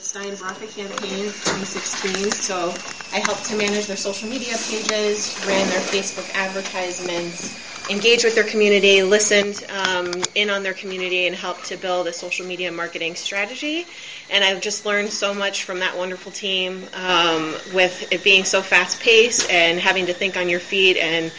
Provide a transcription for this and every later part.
Stein Bracha campaign 2016. So I helped to manage their social media pages, ran their Facebook advertisements, engaged with their community, listened in on their community, and helped to build a social media marketing strategy. And I've just learned so much from that wonderful team with it being so fast-paced and having to think on your feet and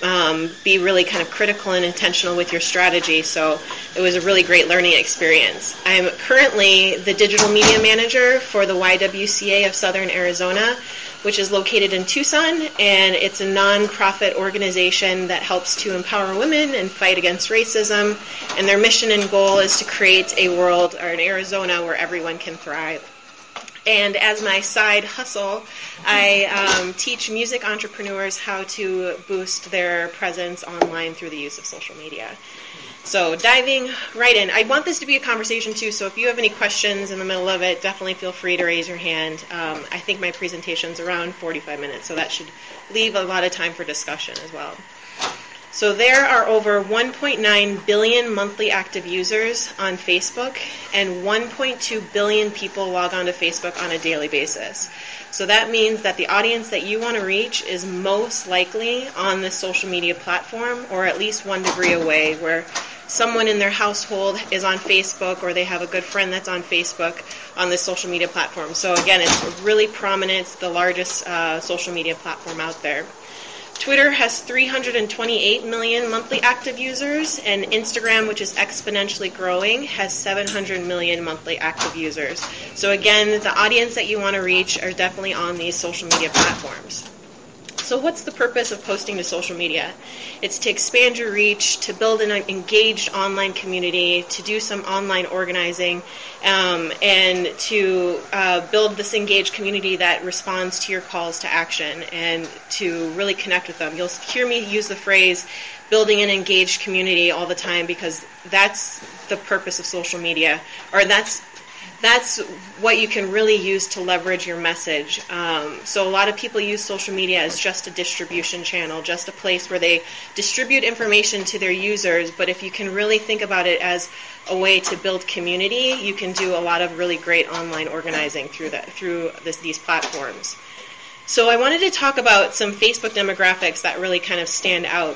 be really kind of critical and intentional with your strategy. So it was a really great learning experience. I'm currently the digital media manager for the YWCA of Southern Arizona, which is located in Tucson, and it's a nonprofit organization that helps to empower women and fight against racism. And their mission and goal is to create a world, or an Arizona, where everyone can thrive. And as my side hustle, I teach music entrepreneurs how to boost their presence online through the use of social media. So diving right in, I want this to be a conversation too, so if you have any questions in the middle of it, definitely feel free to raise your hand. I think my presentation's around 45 minutes, so that should leave a lot of time for discussion as well. So there are over 1.9 billion monthly active users on Facebook, and 1.2 billion people log on to Facebook on a daily basis. So that means that the audience that you want to reach is most likely on this social media platform, or at least one degree away, where someone in their household is on Facebook, or they have a good friend that's on Facebook on this social media platform. So again, it's really prominent. It's the largest social media platform out there. Twitter has 328 million monthly active users, and Instagram, which is exponentially growing, has 700 million monthly active users. So again, the audience that you want to reach are definitely on these social media platforms. So what's the purpose of posting to social media? It's to expand your reach, to build an engaged online community, to do some online organizing, and to build this engaged community that responds to your calls to action and to really connect with them. You'll hear me use the phrase building an engaged community all the time, because that's the purpose of social media, or that's what you can really use to leverage your message. So a lot of people use social media as just a distribution channel, just a place where they distribute information to their users. But if you can really think about it as a way to build community, you can do a lot of really great online organizing through these platforms. So I wanted to talk about some Facebook demographics that really kind of stand out.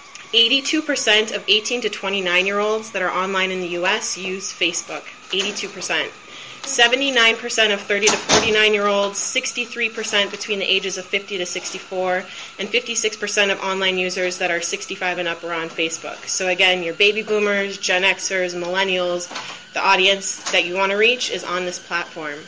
82% of 18 to 29-year-olds that are online in the U.S. use Facebook. 82%. 79% of 30 to 49-year-olds, 63% between the ages of 50 to 64, and 56% of online users that are 65 and up are on Facebook. So again, your baby boomers, Gen Xers, millennials, the audience that you want to reach is on this platform.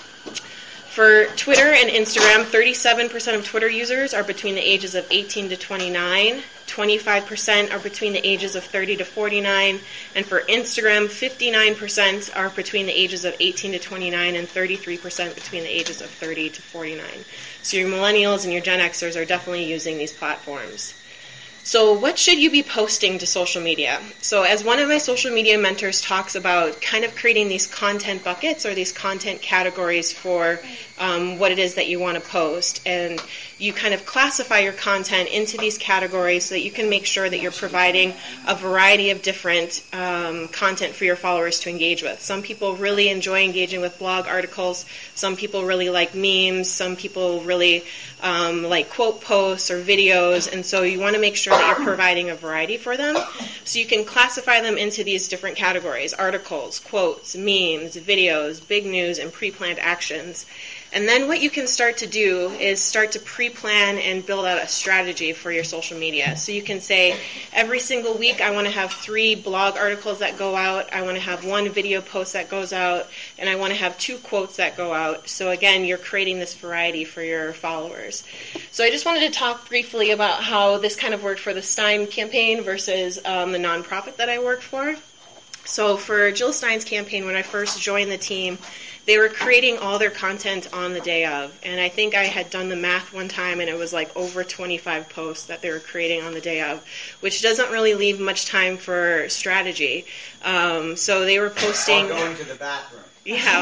For Twitter and Instagram, 37% of Twitter users are between the ages of 18 to 29, 25% are between the ages of 30 to 49, and for Instagram, 59% are between the ages of 18 to 29, and 33% between the ages of 30 to 49. So your millennials and your Gen Xers are definitely using these platforms. So what should you be posting to social media? So as one of my social media mentors talks about, kind of creating these content buckets or these content categories for what it is that you want to post. And you kind of classify your content into these categories so that you can make sure that you're providing a variety of different content for your followers to engage with. Some people really enjoy engaging with blog articles. Some people really like memes. Some people really like quote posts or videos. And so you want to make sure that you're providing a variety for them. So you can classify them into these different categories: articles, quotes, memes, videos, big news, and pre-planned actions. And then what you can start to do is start to pre-plan and build out a strategy for your social media. So you can say, every single week I want to have 3 blog articles that go out, I want to have 1 video post that goes out, and I want to have 2 quotes that go out. So again, you're creating this variety for your followers. So I just wanted to talk briefly about how this kind of worked for the Stein campaign versus the nonprofit that I work for. So for Jill Stein's campaign, when I first joined the team, they were creating all their content on the day of. And I think I had done the math one time, and it was like over 25 posts that they were creating on the day of, which doesn't really leave much time for strategy. So they were posting... Or going to the bathroom. Yeah,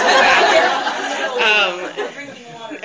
or going to the bathroom.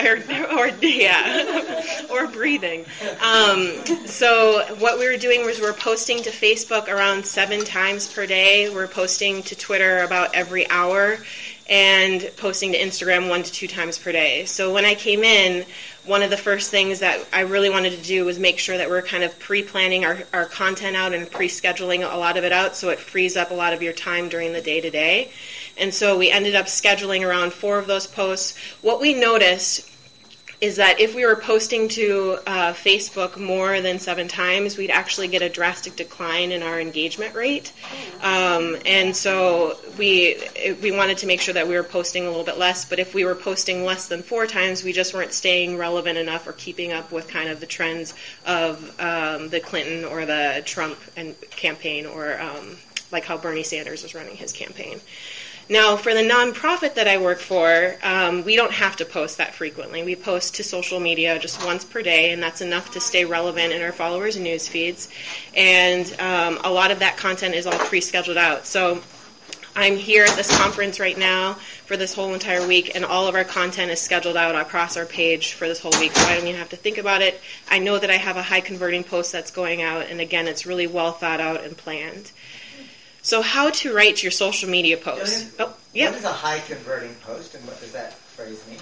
Or breathing. So what we were doing was we're posting to Facebook around 7 times per day. We're posting to Twitter about every hour. and posting to Instagram 1 to 2 times per day. So when I came in, one of the first things that I really wanted to do was make sure that we're kind of pre-planning our content out and pre-scheduling a lot of it out so it frees up a lot of your time during the day-to-day. And so we ended up scheduling around 4 of those posts. What we noticed is that if we were posting to Facebook more than 7 times, we'd actually get a drastic decline in our engagement rate. And so we wanted to make sure that we were posting a little bit less, but if we were posting less than 4 times, we just weren't staying relevant enough or keeping up with kind of the trends of the Clinton or the Trump campaign, or like how Bernie Sanders was running his campaign. Now, for the nonprofit that I work for, we don't have to post that frequently. We post to social media just once per day, and that's enough to stay relevant in our followers' news feeds. And a lot of that content is all pre-scheduled out. So I'm here at this conference right now for this whole entire week, and all of our content is scheduled out across our page for this whole week, so I don't even have to think about it. I know that I have a high-converting post that's going out, and again, it's really well thought out and planned. So how to write your social media post. What is a high converting post, and what does that phrase mean?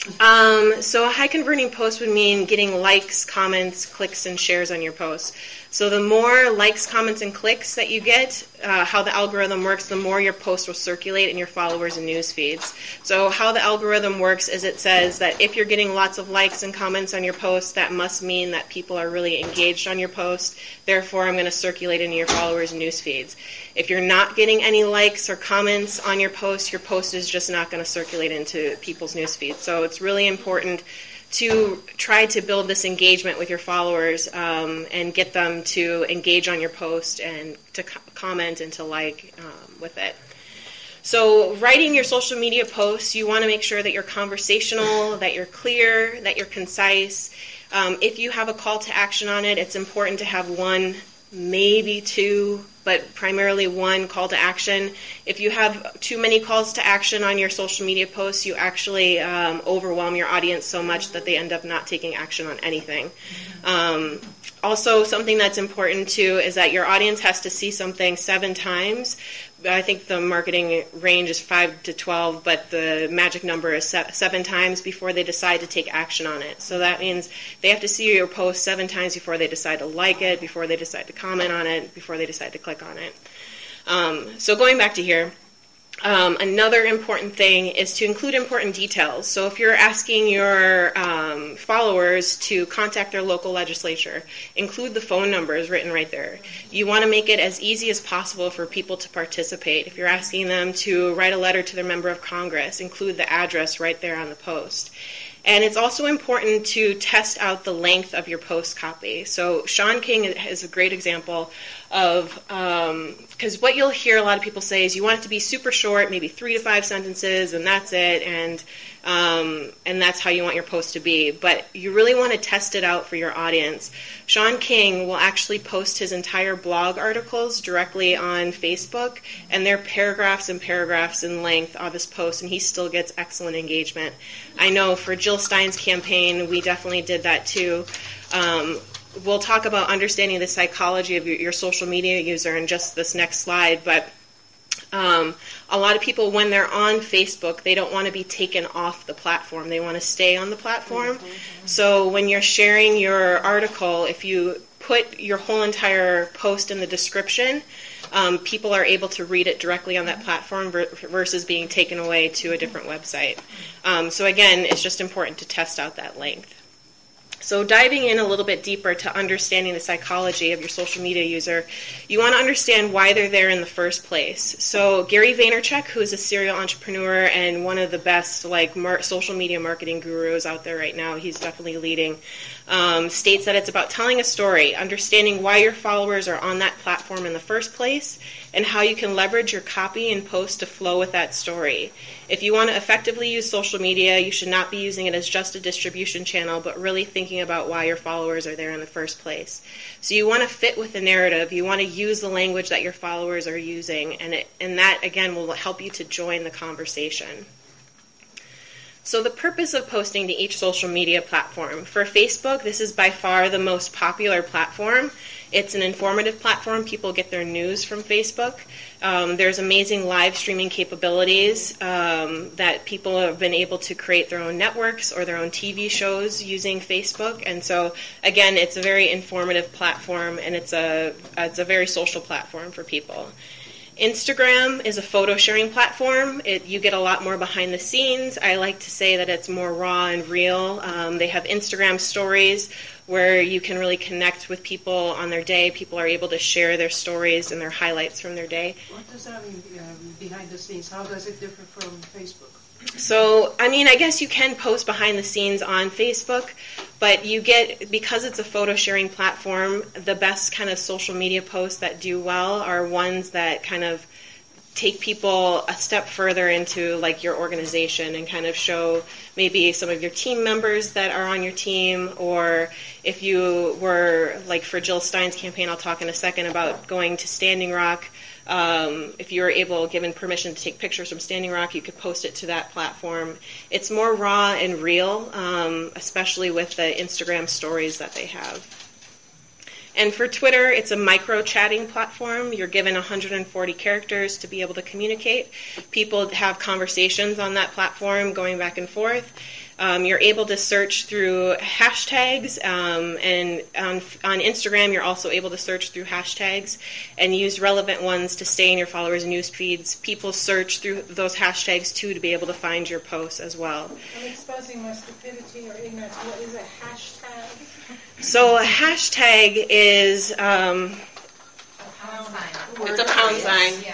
So a high converting post would mean getting likes, comments, clicks, and shares on your post. So the more likes, comments, and clicks that you get, how the algorithm works, the more your post will circulate in your followers and news feeds. So how the algorithm works is it says that if you're getting lots of likes and comments on your post, that must mean that people are really engaged on your post. Therefore, I'm going to circulate into your followers and news feeds. If you're not getting any likes or comments on your post is just not going to circulate into people's news feeds. So it's really important to try to build this engagement with your followers and get them to engage on your post and to comment and to like with it. So writing your social media posts, you want to make sure that you're conversational, that you're clear, that you're concise. If you have a call to action on it, it's important to have 1, maybe 2, but primarily 1 call to action. If you have too many calls to action on your social media posts, you actually overwhelm your audience so much that they end up not taking action on anything. Also, something that's important too is that your audience has to see something 7 times. I think the marketing range is 5 to 12, but the magic number is 7 times before they decide to take action on it. So that means they have to see your post 7 times before they decide to like it, before they decide to comment on it, before they decide to click on it. So going back to here, another important thing is to include important details. So if you're asking your followers to contact their local legislature, include the phone numbers written right there. You want to make it as easy as possible for people to participate. If you're asking them to write a letter to their member of Congress, include the address right there on the post. And it's also important to test out the length of your post copy. So Sean King is a great example of, because what you'll hear a lot of people say is you want it to be super short, maybe 3 to 5 sentences, and that's it, and that's how you want your post to be. But you really want to test it out for your audience. Sean King will actually post his entire blog articles directly on Facebook, and they're paragraphs and paragraphs in length of his post, and he still gets excellent engagement. I know for Jill Stein's campaign, we definitely did that too. We'll talk about understanding the psychology of your social media user in just this next slide, but a lot of people, when they're on Facebook, they don't want to be taken off the platform. They want to stay on the platform. Mm-hmm. So when you're sharing your article, if you put your whole entire post in the description, people are able to read it directly on that platform versus being taken away to a different website. So again, it's just important to test out that length. So diving in a little bit deeper to understanding the psychology of your social media user, you want to understand why they're there in the first place. So Gary Vaynerchuk, who is a serial entrepreneur and one of the best social media marketing gurus out there right now, he's definitely leading, states that it's about telling a story, understanding why your followers are on that platform in the first place, and how you can leverage your copy and post to flow with that story. If you want to effectively use social media, you should not be using it as just a distribution channel, but really thinking about why your followers are there in the first place. So you want to fit with the narrative. You want to use the language that your followers are using, and that, again, will help you to join the conversation. So the purpose of posting to each social media platform. For Facebook, this is by far the most popular platform. It's an informative platform. People get their news from Facebook. There's amazing live streaming capabilities that people have been able to create their own networks or their own TV shows using Facebook. And so, again, it's a very informative platform, and it's a very social platform for people. Instagram is a photo sharing platform. You get a lot more behind the scenes. I like to say that it's more raw and real. They have Instagram stories where you can really connect with people on their day. People are able to share their stories and their highlights from their day. What does that mean, behind the scenes? How does it differ from Facebook? So, I mean, I guess you can post behind the scenes on Facebook, but you get, because it's a photo sharing platform, the best kind of social media posts that do well are ones that kind of take people a step further into like your organization and kind of show maybe some of your team members that are on your team, or if you were, like for Jill Stein's campaign, I'll talk in a second about going to Standing Rock. If you were given permission to take pictures from Standing Rock, you could post it to that platform. It's more raw and real, especially with the Instagram stories that they have. And for Twitter, it's a micro-chatting platform. You're given 140 characters to be able to communicate. People have conversations on that platform going back and forth. You're able to search through hashtags, and on Instagram, you're also able to search through hashtags and use relevant ones to stay in your followers' news feeds. People search through those hashtags, too, to be able to find your posts as well. I'm exposing my stupidity or ignorance. What is a hashtag? So a hashtag is a pound sign. It's a pound sign. Yeah.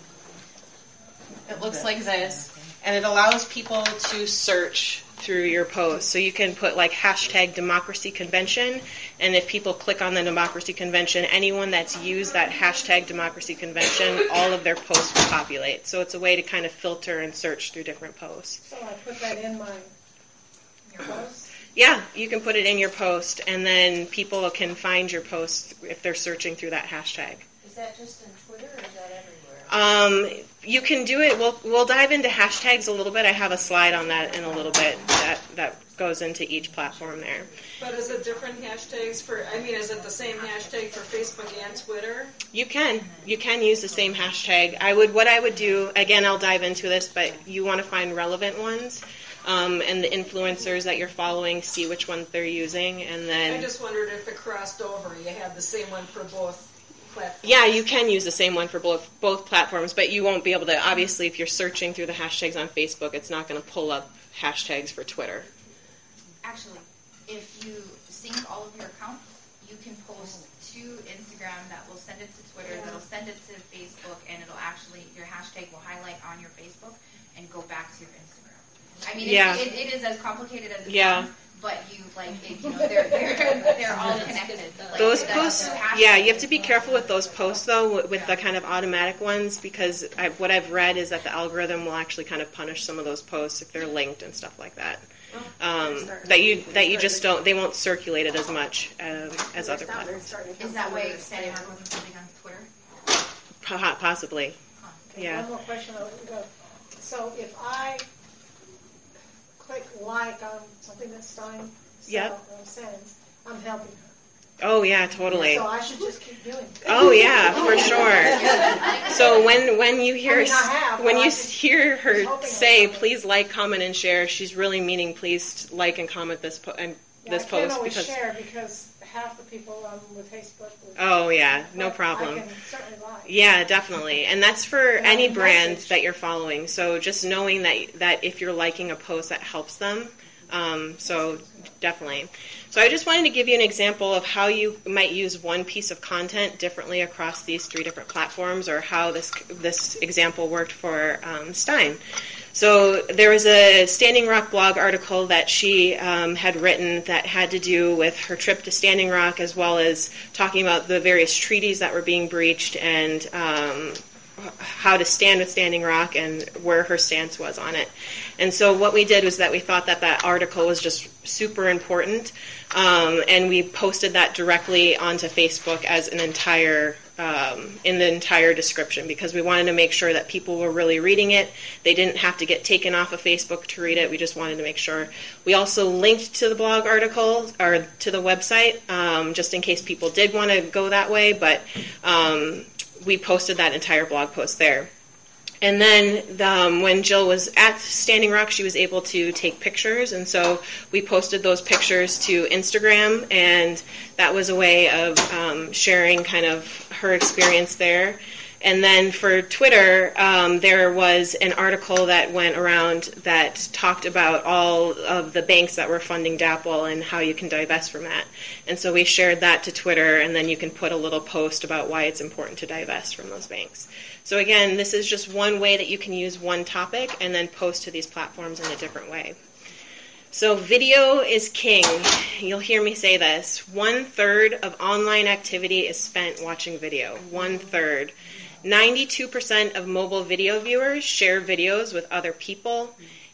It looks like this, and it allows people to search through your posts. So you can put like hashtag Democracy Convention, and if people click on the Democracy Convention, anyone that's used that hashtag Democracy Convention, all of their posts will populate. So it's a way to kind of filter and search through different posts. So I put that in my post? Yeah, you can put it in your post, and then people can find your post if they're searching through that hashtag. Is that just in Twitter, or is that everywhere? You can do it. We'll dive into hashtags a little bit. I have a slide on that in a little bit that goes into each platform there. But is it different hashtags is it the same hashtag for Facebook and Twitter? You can use the same hashtag. What I would do, again, I'll dive into this, but you want to find relevant ones. And the influencers that you're following, see which ones they're using, and then... I just wondered if it crossed over. You had the same one for both platforms. Yeah, you can use the same one for both platforms, but you won't be able to... Obviously, if you're searching through the hashtags on Facebook, it's not going to pull up hashtags for Twitter. Actually, if you sync all of your accounts, you can post to Instagram that will send it to Twitter, that'll send it to Facebook, and it'll actually, your hashtag will highlight on your Facebook and go back to your Instagram. I mean, it is as complicated as it sounds, but they're all connected. Those posts, you have to be careful with those posts, though, with the kind of automatic ones, because what I've read is that the algorithm will actually kind of punish some of those posts if they're linked and stuff like that. That you just don't, they won't circulate it as much as other platforms. Is that why Standing Rock wasn't something on Twitter? Possibly. Okay, Yeah. one more question. So if I click like on something that Stein sends, I'm helping her. Oh yeah, totally. So I should just keep doing it. Oh yeah, for sure. So when you hear hear her say, "Please like, comment, and share," she's really meaning please like and comment this post I can't always share because half the people with Facebook. Oh yeah, no problem. I can certainly like. Yeah, definitely, and that's for any brand that you're following. So just knowing that if you're liking a post, that helps them. So definitely. So I just wanted to give you an example of how you might use one piece of content differently across these 3 different platforms, or how this example worked for Stein. So there was a Standing Rock blog article that she had written that had to do with her trip to Standing Rock, as well as talking about the various treaties that were being breached and how to stand with Standing Rock and where her stance was on it. And so what we did was that we thought that article was just super important, and we posted that directly onto Facebook as an entire in the entire description, because we wanted to make sure that people were really reading it. They didn't have to get taken off of Facebook to read it. We just wanted to make sure. We also linked to the blog article, or to the website, just in case people did want to go that way, but we posted that entire blog post there. And then when Jill was at Standing Rock, she was able to take pictures, and so we posted those pictures to Instagram, and that was a way of sharing kind of her experience there. And then for Twitter, there was an article that went around that talked about all of the banks that were funding DAPL and how you can divest from that. And so we shared that to Twitter, and then you can put a little post about why it's important to divest from those banks. So again, this is just one way that you can use one topic and then post to these platforms in a different way. So video is king. You'll hear me say this. 1/3 of online activity is spent watching video. 1/3. 92% of mobile video viewers share videos with other people.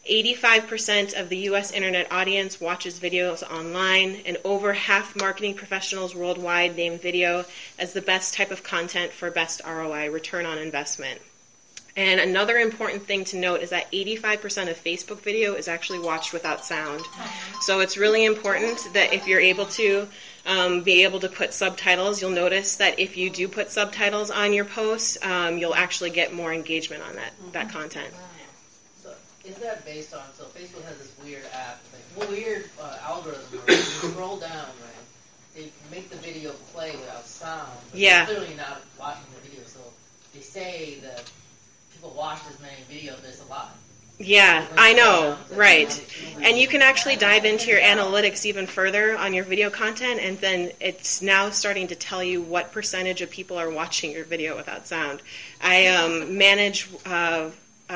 85% of the U.S. internet audience watches videos online, and over half marketing professionals worldwide name video as the best type of content for best ROI, return on investment. And another important thing to note is that 85% of Facebook video is actually watched without sound. So it's really important that if you're able to be able to put subtitles, you'll notice that if you do put subtitles on your posts, you'll actually get more engagement on that content. So is that based on, so Facebook has this weird app, algorithm where you scroll down, right? They make the video play without sound, but Yeah. you're clearly not watching the video, so they say that people watch as many videos, there's a lot. Yeah, I know, right. And you can actually dive into your analytics even further on your video content, and then it's now starting to tell you what percentage of people are watching your video without sound. I manage a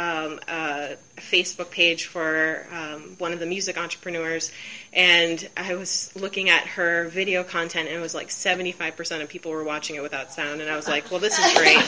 Facebook page for one of the music entrepreneurs, and I was looking at her video content, and it was like 75% of people were watching it without sound, and I was like, well, this is great.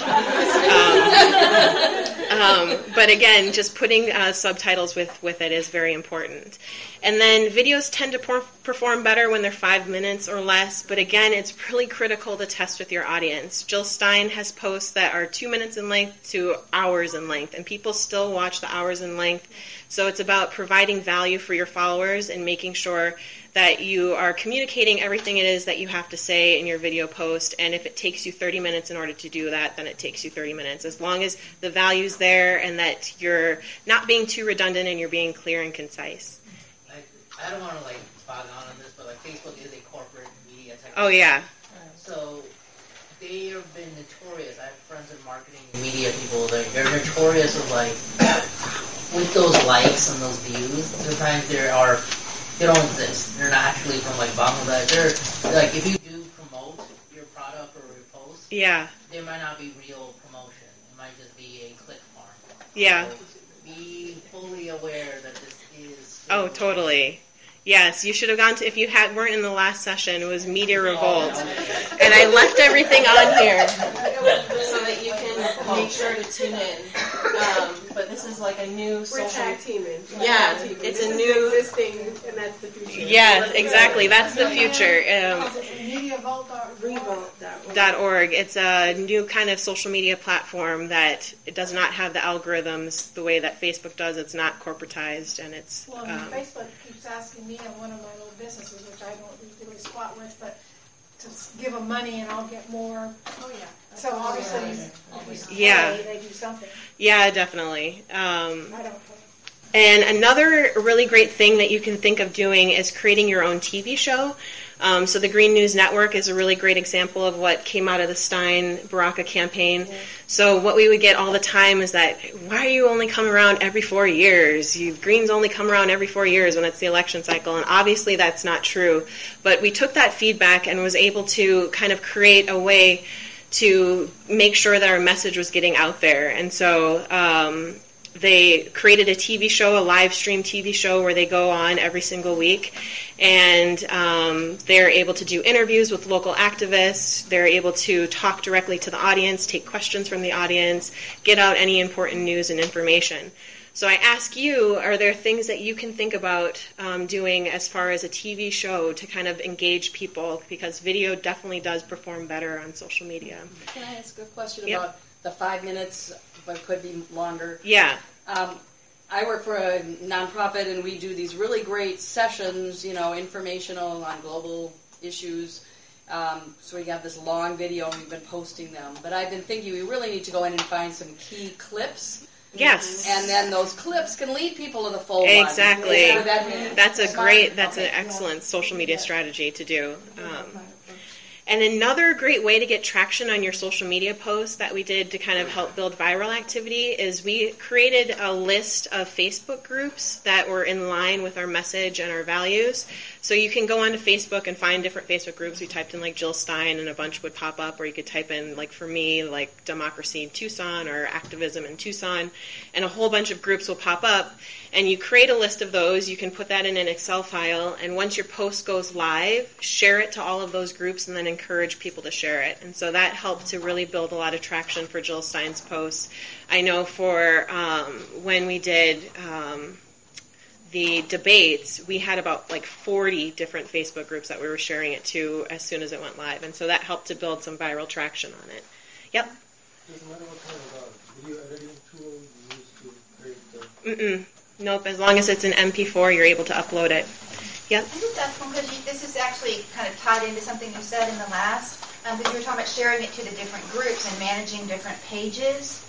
But again, just putting subtitles with it is very important. And then videos tend to perform better when they're 5 minutes or less, but again, it's really critical to test with your audience. Jill Stein has posts that are 2 minutes in length to hours in length, and people still watch the hours in length. So it's about providing value for your followers and making sure that you are communicating everything it is that you have to say in your video post. And if it takes you 30 minutes in order to do that, then it takes you 30 minutes. As long as the value's there and that you're not being too redundant and you're being clear and concise. I don't want to bog on this, but Facebook is a corporate media type. Oh, yeah. So they have been notorious. I have friends in marketing and media people. They're notorious of with those likes and those views. Sometimes they don't exist. They're not actually from Bangladesh. They're if you do promote your product or your post, Yeah. there might not be real promotion. It might just be a click farm. Yeah. So be fully aware that this is. Oh, totally. Yes, you should have gone to, if you weren't in the last session, it was Media Revolt. And I left everything on here so that you can make sure to tune in. But this is a new We're social... tag teaming. Yeah, it's a new... Existing, and that's the future. Yeah, exactly. That's the future. MediaVault.org. It's a new kind of social media platform that it does not have the algorithms the way that Facebook does. It's not corporatized, and it's... Well, Facebook keeps asking me on one of my little businesses, which I don't really squat with, but to give them money and I'll get more. Oh, yeah. So obviously Yeah. they do something. Yeah, definitely. I don't care. And another really great thing that you can think of doing is creating your own TV show. So the Green News Network is a really great example of what came out of the Stein-Baraka campaign. Yeah. So what we would get all the time is that, why are you only coming around every 4 years? Greens only come around every 4 years when it's the election cycle. And obviously that's not true. But we took that feedback and was able to kind of create a way to make sure that our message was getting out there. And so they created a TV show, a live stream TV show where they go on every single week, and they're able to do interviews with local activists. They're able to talk directly to the audience, take questions from the audience, get out any important news and information. So I ask you, are there things that you can think about doing as far as a TV show to kind of engage people? Because video definitely does perform better on social media. Can I ask a question Yep. about the 5 minutes, but could be longer? Yeah. I work for a nonprofit, and we do these really great sessions, informational on global issues. So we have this long video, and we've been posting them. But I've been thinking we really need to go in and find some key clips. Yes. And then those clips can lead people to the full one. Exactly. That's an Okay. excellent social media strategy to do. And another great way to get traction on your social media posts that we did to kind of help build viral activity is we created a list of Facebook groups that were in line with our message and our values. So you can go onto Facebook and find different Facebook groups. We typed in like Jill Stein and a bunch would pop up, or you could type in, like for me, like democracy in Tucson or activism in Tucson, and a whole bunch of groups will pop up. And you create a list of those. You can put that in an Excel file, and once your post goes live, share it to all of those groups and then encourage people to share it. And so that helped to really build a lot of traction for Jill Stein's posts. I know for when we did the debates, we had about like 40 different Facebook groups that we were sharing it to as soon as it went live. And so that helped to build some viral traction on it. Yep. Doesn't matter what kind of video editing tool you use to create the... Nope, as long as it's an MP4, you're able to upload it. Yep. I just asked one, because this is actually kind of tied into something you said in the last, because you were talking about sharing it to the different groups and managing different pages.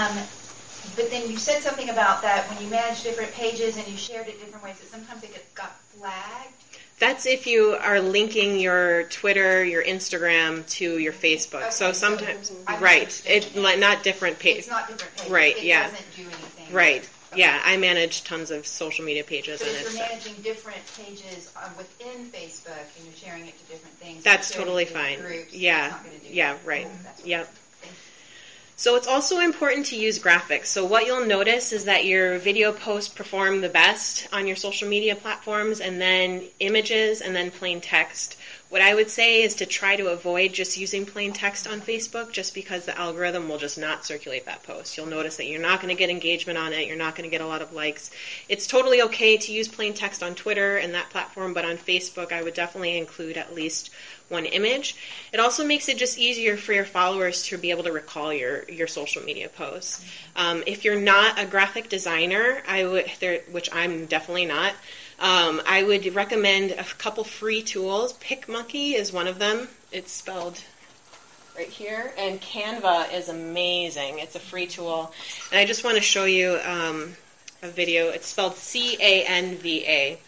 But then you said something about that when you manage different pages and you shared it different ways, that sometimes it got flagged. That's if you are linking your Twitter, your Instagram to your Facebook. Okay, so sometimes, I right, misunderstood. not different pages. It's not different pages. Right, it yeah. doesn't do anything. Right. Okay. Yeah, I manage tons of social media pages. But and if it's you're managing different pages within Facebook and you're sharing it to different things, that's sharing totally it to fine. groups, Yeah, it's not gonna do yeah, that. right. That's Yep. Thank you. So it's also important to use graphics. So what you'll notice is that your video posts perform the best on your social media platforms, and then images, and then plain text. What I would say is to try to avoid just using plain text on Facebook, just because the algorithm will just not circulate that post. You'll notice that you're not going to get engagement on it. You're not going to get a lot of likes. It's totally okay to use plain text on Twitter and that platform, but on Facebook, I would definitely include at least one image. It also makes it just easier for your followers to be able to recall your social media posts. If you're not a graphic designer, which I'm definitely not, I would recommend a couple free tools. PicMonkey is one of them. It's spelled right here. And Canva is amazing. It's a free tool. And I just want to show you a video. It's spelled Canva.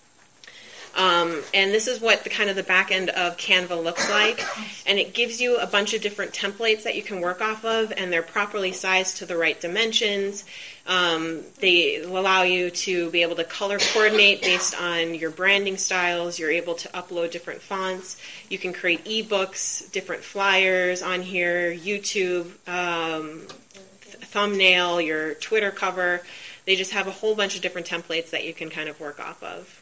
And this is what the back end of Canva looks like. And it gives you a bunch of different templates that you can work off of, and they're properly sized to the right dimensions. They allow you to be able to color coordinate based on your branding styles. You're able to upload different fonts. You can create ebooks, different flyers on here, YouTube, thumbnail, your Twitter cover. They just have a whole bunch of different templates that you can kind of work off of.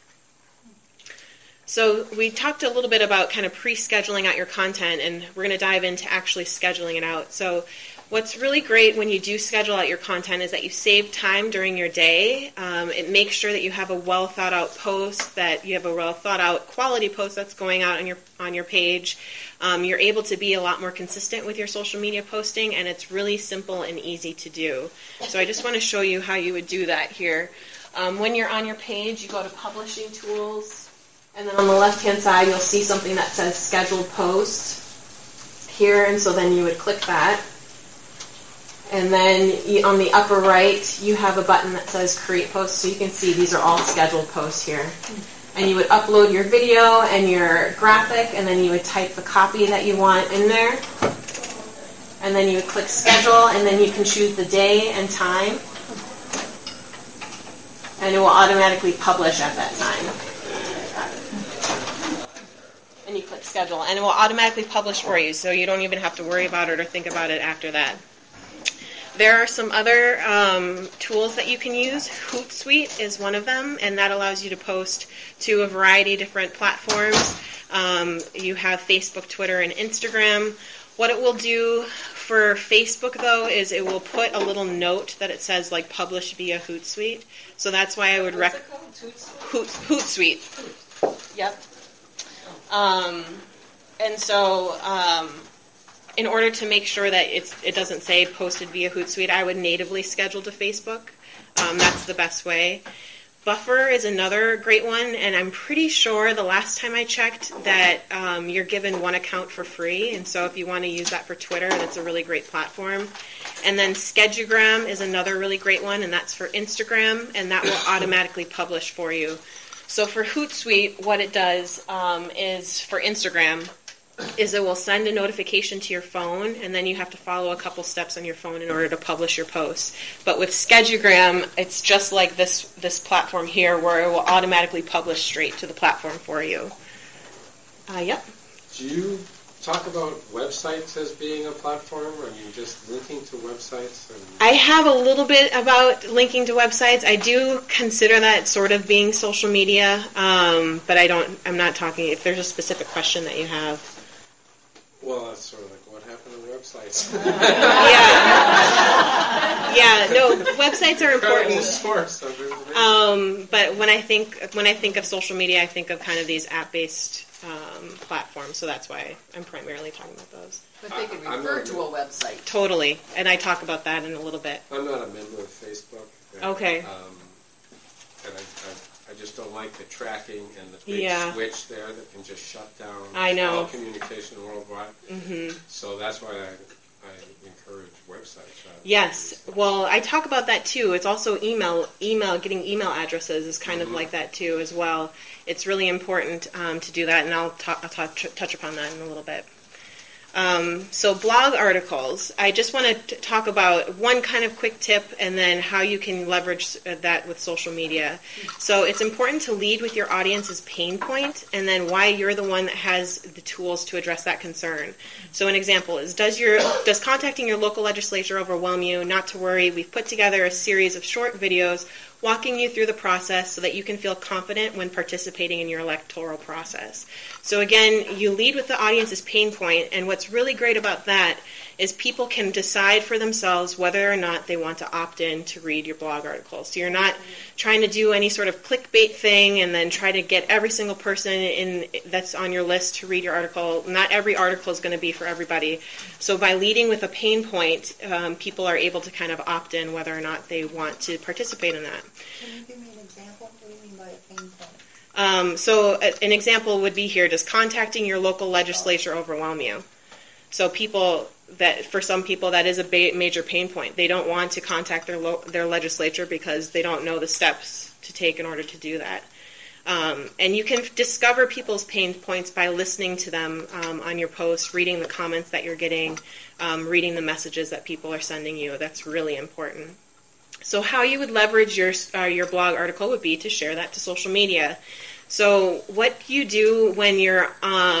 So we talked a little bit about kind of pre-scheduling out your content, and we're going to dive into actually scheduling it out. So what's really great when you do schedule out your content is that you save time during your day. It makes sure that you have a well-thought-out post, that you have a well-thought-out quality post that's going out on your page. You're able to be a lot more consistent with your social media posting, and it's really simple and easy to do. So I just want to show you how you would do that here. When you're on your page, you go to Publishing Tools. And then on the left-hand side, you'll see something that says Scheduled Post here, and so then you would click that. And then on the upper right, you have a button that says Create Post, so you can see these are all scheduled posts here. And you would upload your video and your graphic, and then you would type the copy that you want in there. And then you would click Schedule, and then you can choose the day and time. And it will automatically publish at that time. And you click Schedule, and it will automatically publish for you, so you don't even have to worry about it or think about it after that. There are some other tools that you can use. Hootsuite is one of them, and that allows you to post to a variety of different platforms. You have Facebook, Twitter, and Instagram. What it will do for Facebook, though, is it will put a little note that it says, like, published via Hootsuite. So that's why I would What's it called? Hootsuite. Yep. And so, in order to make sure that it doesn't say posted via Hootsuite, I would natively schedule to Facebook. That's the best way. Buffer is another great one, and I'm pretty sure the last time I checked that you're given one account for free, and so if you want to use that for Twitter, that's a really great platform. And then Schedugram is another really great one, and that's for Instagram, and that will automatically publish for you. So for Hootsuite, what it does is for Instagram, is it will send a notification to your phone, and then you have to follow a couple steps on your phone in order to publish your posts. But with Schedugram, it's just like this platform here, where it will automatically publish straight to the platform for you. Yep. Do you talk about websites as being a platform, or are you just linking to websites? I have a little bit about linking to websites. I do consider that sort of being social media, but I'm not talking, if there's a specific question that you have. Well, that's sort of like what happened to websites. Yeah, no, websites are important. Incredible source of information. But when I think of social media, I think of kind of these app-based platforms. So that's why I'm primarily talking about those. But they can refer to a website. Totally, and I talk about that in a little bit. I'm not a member of Facebook. Okay. And I just don't like the tracking and the big switch there that can just shut down all communication worldwide. Mm-hmm. So that's why I encourage websites. Yes. Well, I talk about that too. It's also getting email addresses is kind of like that too as well. It's really important to do that, and I'll touch upon that in a little bit. So blog articles, I just want to talk about one kind of quick tip and then how you can leverage that with social media. So it's important to lead with your audience's pain point and then why you're the one that has the tools to address that concern. So an example is, does contacting your local legislature overwhelm you? Not to worry, we've put together a series of short videos walking you through the process so that you can feel confident when participating in your electoral process. So again, you lead with the audience's pain point, and what's really great about that is people can decide for themselves whether or not they want to opt in to read your blog article. So you're not trying to do any sort of clickbait thing and then try to get every single person that's on your list to read your article. Not every article is going to be for everybody. So by leading with a pain point, people are able to kind of opt in whether or not they want to participate in that. Can you give me an example? What do you mean by a pain point? So an example would be here, does contacting your local legislature overwhelm you? So for some people, that is a major pain point. They don't want to contact their legislature because they don't know the steps to take in order to do that. And you can discover people's pain points by listening to them on your posts, reading the comments that you're getting, reading the messages that people are sending you. That's really important. So how you would leverage your blog article would be to share that to social media. So what you do when you're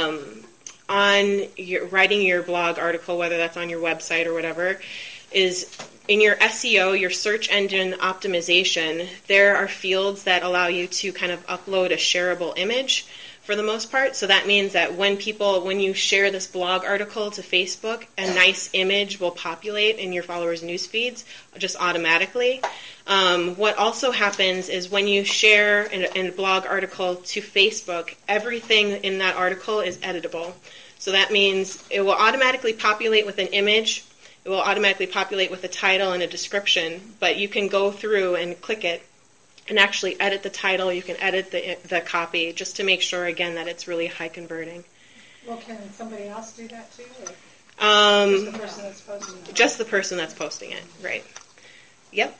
writing your blog article, whether that's on your website or whatever, is in your SEO, your search engine optimization, there are fields that allow you to kind of upload a shareable image for the most part. So that means that when you share this blog article to Facebook, a nice image will populate in your followers' news feeds just automatically. What also happens is when you share a blog article to Facebook, everything in that article is editable. So that means it will automatically populate with an image. It will automatically populate with a title and a description, but you can go through and click it and actually edit the title. You can edit the copy just to make sure, again, that it's really high converting. Well, can somebody else do that too? Or just the person that's posting it? Just the person that's posting it, right. Yep.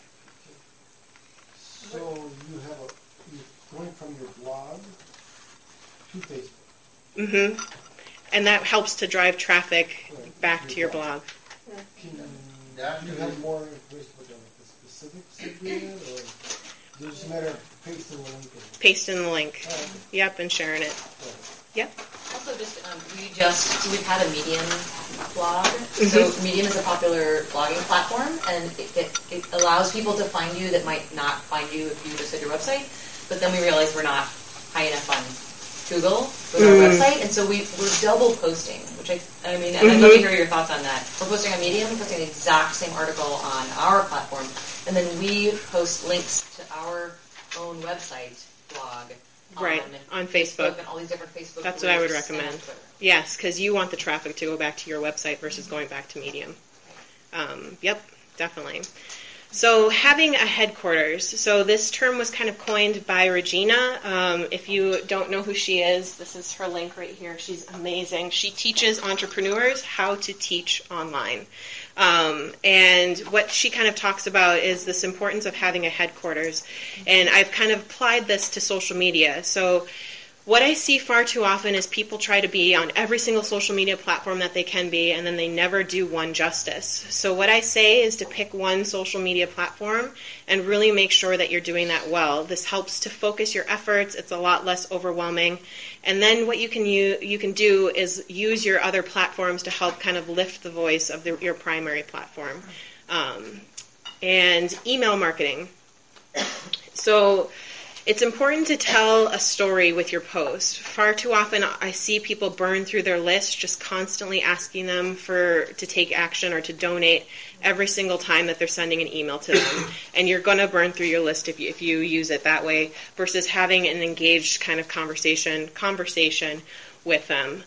So you're going from your blog to Facebook. Mm-hmm. And that helps to drive traffic back to your blog. Can you have more information about the specifics of it, or does it just matter of pasting the link? Pasting the link. Yep, and sharing it. Yep. Also, we've had a Medium blog. So Medium is a popular blogging platform, and it allows people to find you that might not find you if you just hit your website. But then we realized we're not high enough on Google with our website, and so we're double posting, which which I'd love to hear your thoughts on that. We're posting on Medium, posting the exact same article on our platform, and then we post links to our own website, blog, on Facebook. And all these different Facebook That's what I would recommend. Yes, because you want the traffic to go back to your website versus going back to Medium. Yep, definitely. So having a headquarters. So this term was kind of coined by Regina. If you don't know who she is, this is her link right here. She's amazing. She teaches entrepreneurs how to teach online. And what she kind of talks about is this importance of having a headquarters. And I've kind of applied this to social media. So what I see far too often is people try to be on every single social media platform that they can be, and then they never do one justice. So what I say is to pick one social media platform and really make sure that you're doing that well. This helps to focus your efforts. It's a lot less overwhelming. And then what you can do is use your other platforms to help kind of lift the voice of your primary platform. And email marketing. So it's important to tell a story with your post. Far too often I see people burn through their list just constantly asking them to take action or to donate every single time that they're sending an email to them. And you're going to burn through your list if you use it that way versus having an engaged kind of conversation with them.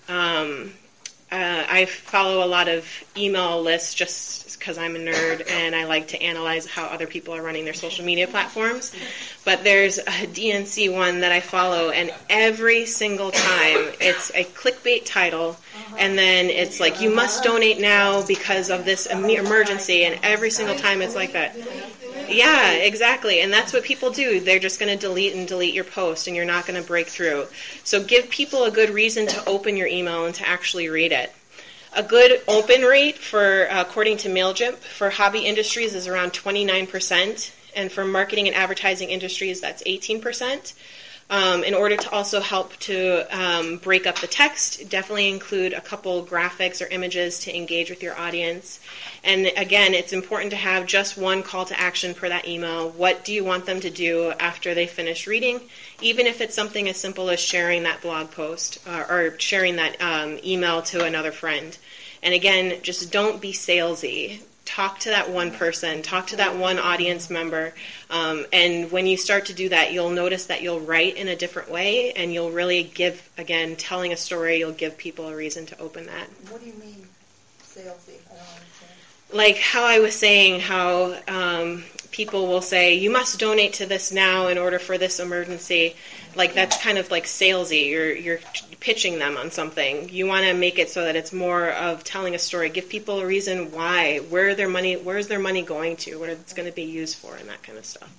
I follow a lot of email lists just because I'm a nerd and I like to analyze how other people are running their social media platforms. But there's a DNC one that I follow, and every single time it's a clickbait title, and then it's like, you must donate now because of this emergency, and every single time it's like that. Yeah, exactly. And that's what people do. They're just going to delete your post, and you're not going to break through. So give people a good reason to open your email and to actually read it. A good open rate for, according to MailChimp, for hobby industries is around 29%, and for marketing and advertising industries, that's 18%. In order to also help to break up the text, definitely include a couple graphics or images to engage with your audience. And again, it's important to have just one call to action per that email. What do you want them to do after they finish reading? Even if it's something as simple as sharing that blog post or sharing that email to another friend. And again, just don't be salesy. Talk to that one person, talk to that one audience member, and when you start to do that, you'll notice that you'll write in a different way, and you'll really give, again, telling a story, you'll give people a reason to open that. What do you mean, salesy? I don't understand. Like how I was saying, how people will say, you must donate to this now in order for this emergency. Like that's kind of like salesy. You're pitching them on something. You want to make it so that it's more of telling a story. Give people a reason why, where's their money going to, what it's going to be used for, and that kind of stuff.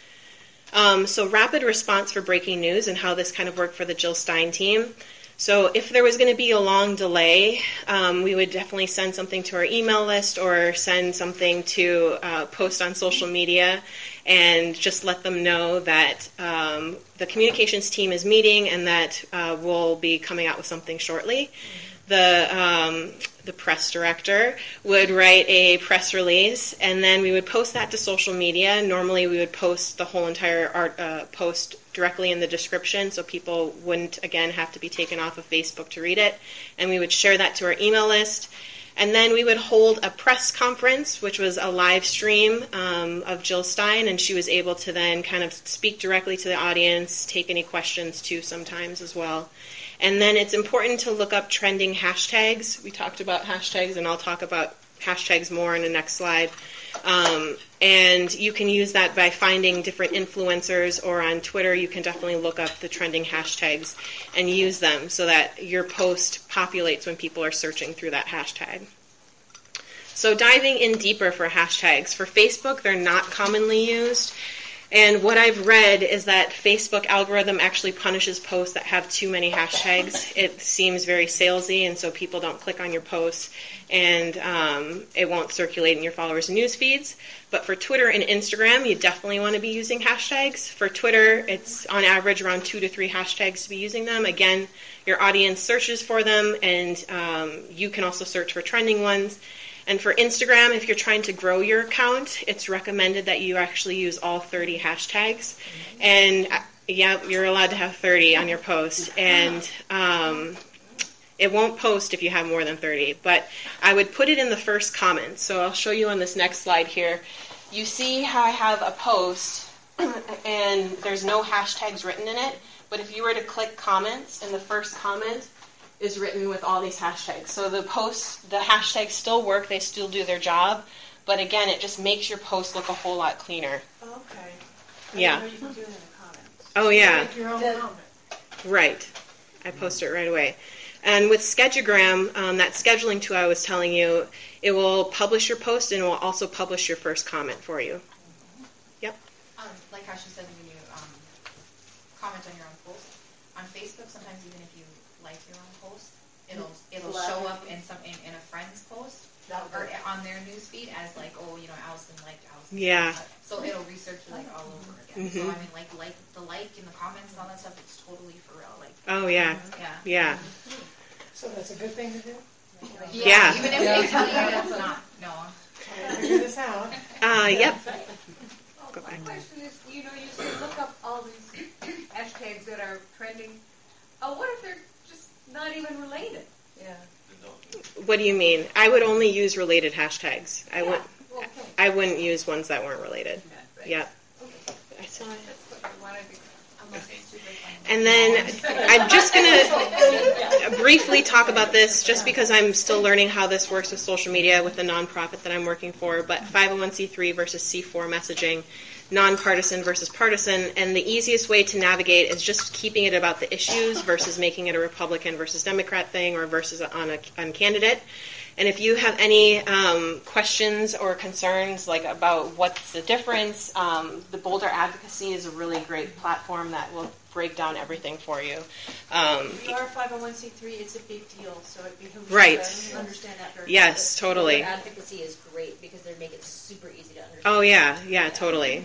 So rapid response for breaking news and how this kind of worked for the Jill Stein team. So if there was going to be a long delay, we would definitely send something to our email list or send something to post on social media and just let them know that the communications team is meeting and that we'll be coming out with something shortly. The press director would write a press release, and then we would post that to social media. Normally we would post the whole entire post directly in the description so people wouldn't, again, have to be taken off of Facebook to read it. And we would share that to our email list. And then we would hold a press conference, which was a live stream of Jill Stein, and she was able to then kind of speak directly to the audience, take any questions too sometimes as well. And then it's important to look up trending hashtags. We talked about hashtags, and I'll talk about hashtags more in the next slide. And you can use that by finding different influencers, or on Twitter you can definitely look up the trending hashtags and use them so that your post populates when people are searching through that hashtag. So diving in deeper for hashtags. For Facebook, they're not commonly used. And what I've read is that Facebook algorithm actually punishes posts that have too many hashtags. It seems very salesy, and so people don't click on your posts, and it won't circulate in your followers' news feeds. But for Twitter and Instagram, you definitely want to be using hashtags. For Twitter, it's on average around 2 to 3 hashtags to be using them. Again, your audience searches for them, and you can also search for trending ones. And for Instagram, if you're trying to grow your account, it's recommended that you actually use all 30 hashtags. And yeah, you're allowed to have 30 on your post. And It won't post if you have more than 30, but I would put it in the first comment. So I'll show you on this next slide here. You see how I have a post and there's no hashtags written in it, but if you were to click comments, and the first comment is written with all these hashtags. So the hashtags still work, they still do their job, but again, it just makes your post look a whole lot cleaner. Okay. Yeah. You can do it in the comments. Oh, yeah. Make your own comment. Right. I post it right away. And with Schedugram, that scheduling tool I was telling you, it will publish your post and it will also publish your first comment for you. Yep. Like how she said, when you comment on your own post on Facebook, sometimes even if you like your own post, it'll show up in a friend's post or on their newsfeed as like, oh, you know, Allison liked Allison. Yeah. So it'll research you like all over again. So I mean, like the like in the comments and all that stuff, it's totally for real. Like. Oh yeah. Yeah. So that's a good thing to do. Yeah. Even if they tell you that's not. No. Figure this out. Yep. Go back. My question is, you say look up all these hashtags that are trending. What if they're just not even related? Yeah. What do you mean? I would only use related hashtags. I wouldn't use ones that weren't related. Yeah. I saw it. And then I'm just going to briefly talk about this just because I'm still learning how this works with social media with the nonprofit that I'm working for, but 501c3 versus C4 messaging, nonpartisan versus partisan, and the easiest way to navigate is just keeping it about the issues versus making it a Republican versus Democrat thing or versus on candidate. And if you have any questions or concerns like about what's the difference, the Boulder Advocacy is a really great platform that will break down everything for you. If you are a 501c3, it's a big deal, so it behooves right. you to understand that very yes, well. totally. Boulder Advocacy is great because they make it super easy to understand. Oh yeah, totally.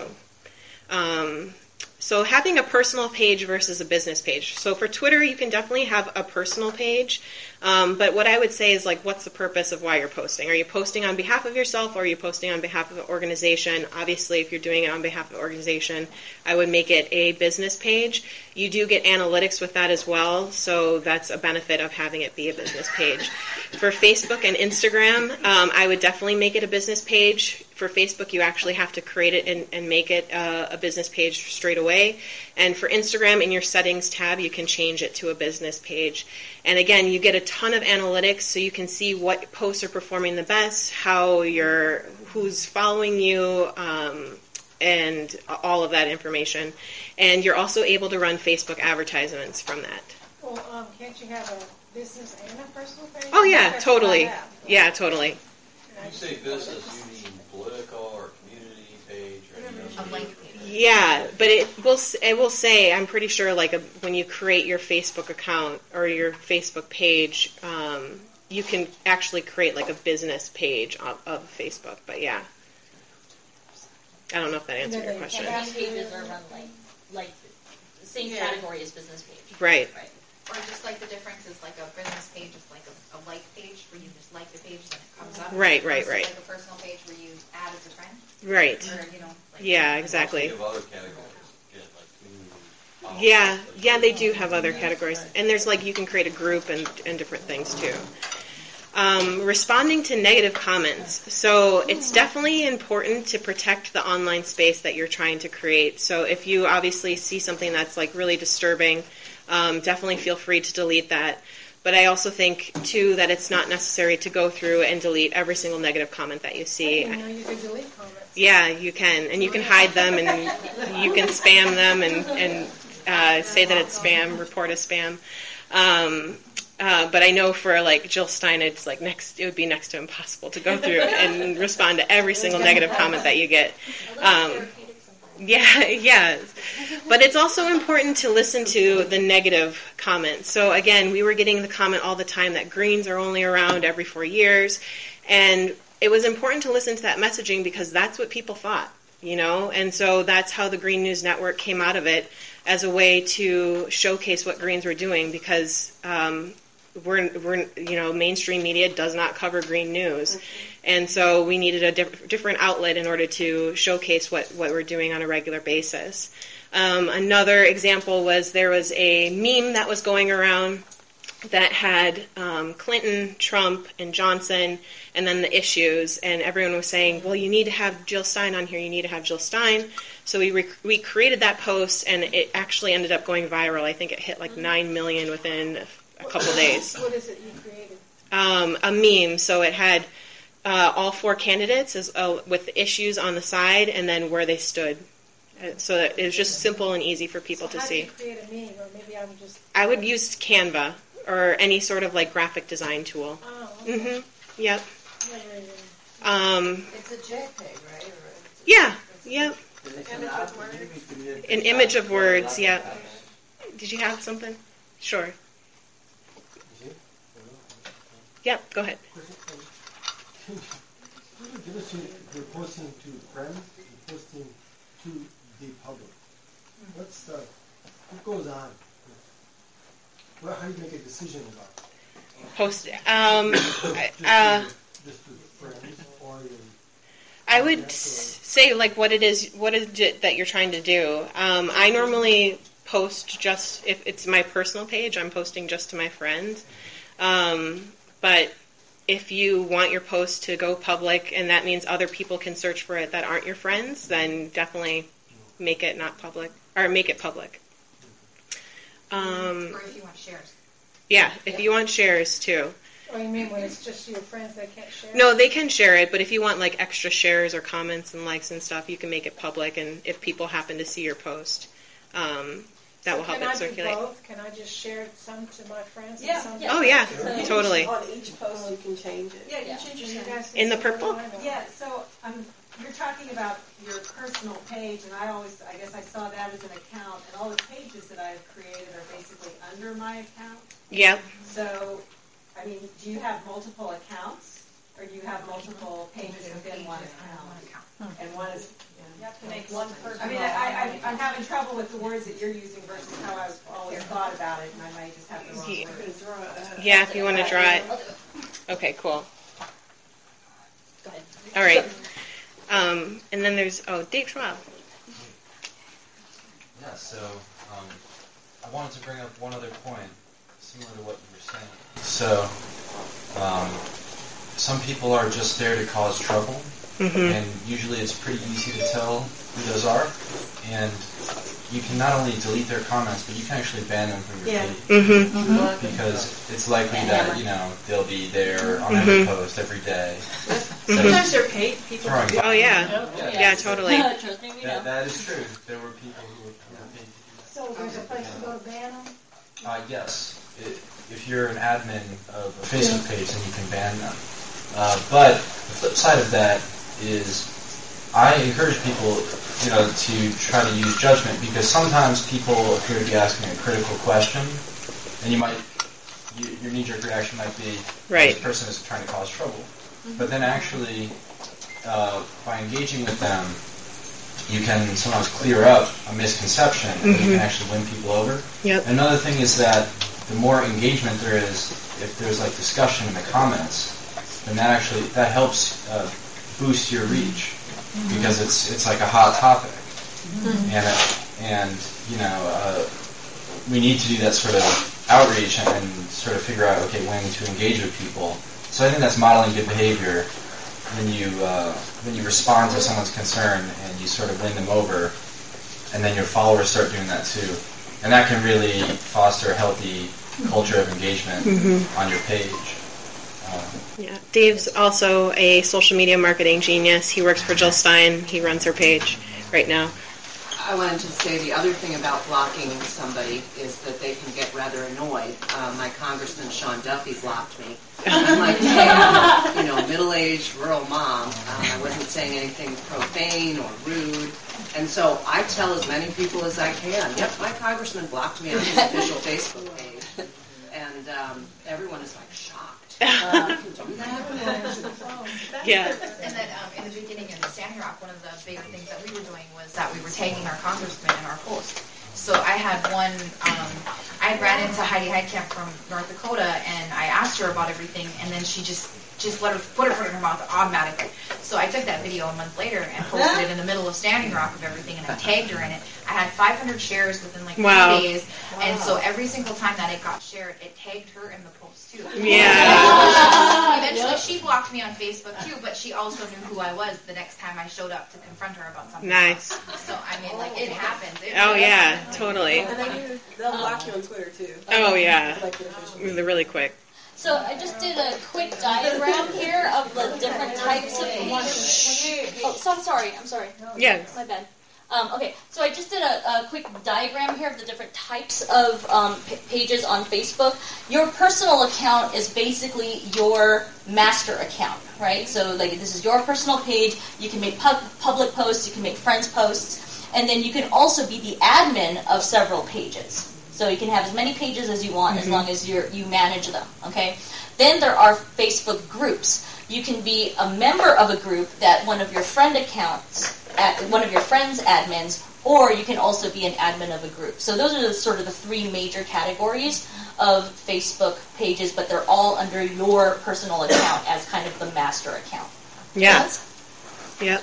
So having a personal page versus a business page. So for Twitter, you can definitely have a personal page. But what I would say is, like, what's the purpose of why you're posting? Are you posting on behalf of yourself or are you posting on behalf of an organization? Obviously, if you're doing it on behalf of an organization, I would make it a business page. You do get analytics with that as well, so that's a benefit of having it be a business page. For Facebook and Instagram, I would definitely make it a business page. For Facebook, you actually have to create it and make it a business page straight away. And for Instagram, in your settings tab, you can change it to a business page. And again, you get a ton of analytics, so you can see what posts are performing the best, who's following you, and all of that information. And you're also able to run Facebook advertisements from that. Well, can't you have a business and a personal page? Oh yeah, totally. Yeah, totally. When you say business, you mean political or community page or a blank page? Yeah, but it will say, I'm pretty sure, like when you create your Facebook account or your Facebook page, you can actually create like a business page of Facebook. But yeah, I don't know if that answered your question. Campaign pages are run like the same category as business page. Right. Or just like the difference is like a business page is like a like page where you just like the page and it comes up. Right. Like a personal page where you add as a friend. Right. Or, yeah, exactly. Other categories. Yeah, they do have other categories. And there's you can create a group and different things too. Responding to negative comments. So it's definitely important to protect the online space that you're trying to create. So if you obviously see something that's really disturbing, definitely feel free to delete that. But I also think, too, that it's not necessary to go through and delete every single negative comment that you see. I didn't know you could delete comments. Yeah, you can. And you can hide them, and you can spam them and say that it's spam, report as spam. But I know for Jill Stein, it's it would be next to impossible to go through and respond to every single negative comment that you get. Yeah. But it's also important to listen to the negative comments. So again, we were getting the comment all the time that Greens are only around every 4 years. And it was important to listen to that messaging because that's what people thought, And so that's how the Green News Network came out of it as a way to showcase what Greens were doing because mainstream media does not cover green news. And so we needed a different outlet in order to showcase what we're doing on a regular basis. Another example was there was a meme that was going around, that had Clinton, Trump, and Johnson, and then the issues. And everyone was saying, well, you need to have Jill Stein on here. You need to have Jill Stein. So we created that post, and it actually ended up going viral. I think it hit like 9 million within a couple days. What is it you created? A meme. So it had all 4 candidates with the issues on the side, and then where they stood. So that it was just simple and easy for people to see. How do you create a meme? Or maybe I'm just... I would use Canva or any sort of like graphic design tool. Oh, okay. Yep. It's a JPEG, right? Yeah. Yep. An image of words. Yep. Did you have something? Sure. Yep. Go ahead. You're posting to friends. You're posting to the public. What goes on? How do you make a decision about it? Post. Just to friends or I would say like what is it that you're trying to do. I normally post just if it's my personal page. I'm posting just to my friends. But if you want your post to go public and that means other people can search for it that aren't your friends, then definitely make it not public or make it public. Or if you want shares. Yeah, if you want shares too. Oh, you mean when it's just your friends they can't share? No, they can share it, but if you want like extra shares or comments and likes and stuff, you can make it public, and if people happen to see your post, that will help it circulate. Can I do both? Can I just share some to my friends? Yeah. And some Oh yeah, totally. On each post you can change it. Yeah, you change your stuff. In the purple? Yeah, so you're talking about your personal page, and I guess I saw that as an account, and all the pages that I've created are basically under my account. Yep. So, I mean, do you have multiple accounts, or do you have multiple pages within one account? And one is, You have to make one person. I mean, I'm having trouble with the words that you're using versus how I've always thought about it, and I might just have the wrong words. Yeah, if you want to draw it. Okay, cool. Go ahead. All right. And then there's, Dave Schwab. Yeah, so I wanted to bring up one other point, similar to what you were saying. So, some people are just there to cause trouble, and usually it's pretty easy to tell who those are, and you can not only delete their comments, but you can actually ban them from your page, because it's likely that, they'll be there on every post every day. Sometimes they're paid people. Oh yeah. Yeah, totally. Trust me, we know. That is true. There were people who were paid. So there's a place to go to ban them? Yes. If you're an admin of a Facebook page, then you can ban them. But the flip side of that is I encourage people, to try to use judgment, because sometimes people appear to be asking a critical question, and your knee-jerk reaction might be, this person is trying to cause trouble. But then actually, by engaging with them, you can sometimes clear up a misconception, and you can actually win people over. Yep. Another thing is that the more engagement there is, if there's like discussion in the comments, then that helps boost your reach, because it's like a hot topic, and we need to do that sort of outreach and sort of figure out when to engage with people. So I think that's modeling good behavior when you respond to someone's concern and you sort of win them over, and then your followers start doing that too, and that can really foster a healthy culture of engagement on your page. Yeah, Dave's also a social media marketing genius. He works for Jill Stein. He runs her page right now. I wanted to say the other thing about blocking somebody is that they can get rather annoyed. My Congressman Sean Duffy blocked me. I'm like, middle-aged rural mom. I wasn't saying anything profane or rude. And so I tell as many people as I can, yep, my Congressman blocked me on his official Facebook page. And everyone is like shocked. Yeah. And then in the beginning of the Standing Rock, one of the bigger things that we were doing was that we were tagging our congressman in our post. So I had I ran into Heidi Heitkamp from North Dakota, and I asked her about everything, and then she just just let her put it in her mouth automatically. So I took that video a month later and posted it in the middle of Standing Rock of everything, and I tagged her in it. I had 500 shares within like 3 days, and so every single time that it got shared, it tagged her in the post too. Yeah. Eventually, she blocked me on Facebook too, but she also knew who I was the next time I showed up to confront her about something. Nice. So I mean, like it happens. Totally. And they'll block you on Twitter too. Oh yeah. They're really quick. So I just did a quick diagram here of the different types of pages. Oh, so I'm sorry. Yeah. My bad. Okay, so I just did a quick diagram here of the different types of pages on Facebook. Your personal account is basically your master account, right? So like this is your personal page. You can make public posts. You can make friends posts. And then you can also be the admin of several pages. So you can have as many pages as you want as long as you manage them, okay? Then there are Facebook groups. You can be a member of a group that one of your friend accounts, one of your friends' admins, or you can also be an admin of a group. So those are sort of the 3 major categories of Facebook pages, but they're all under your personal account as kind of the master account. Yeah. Yep.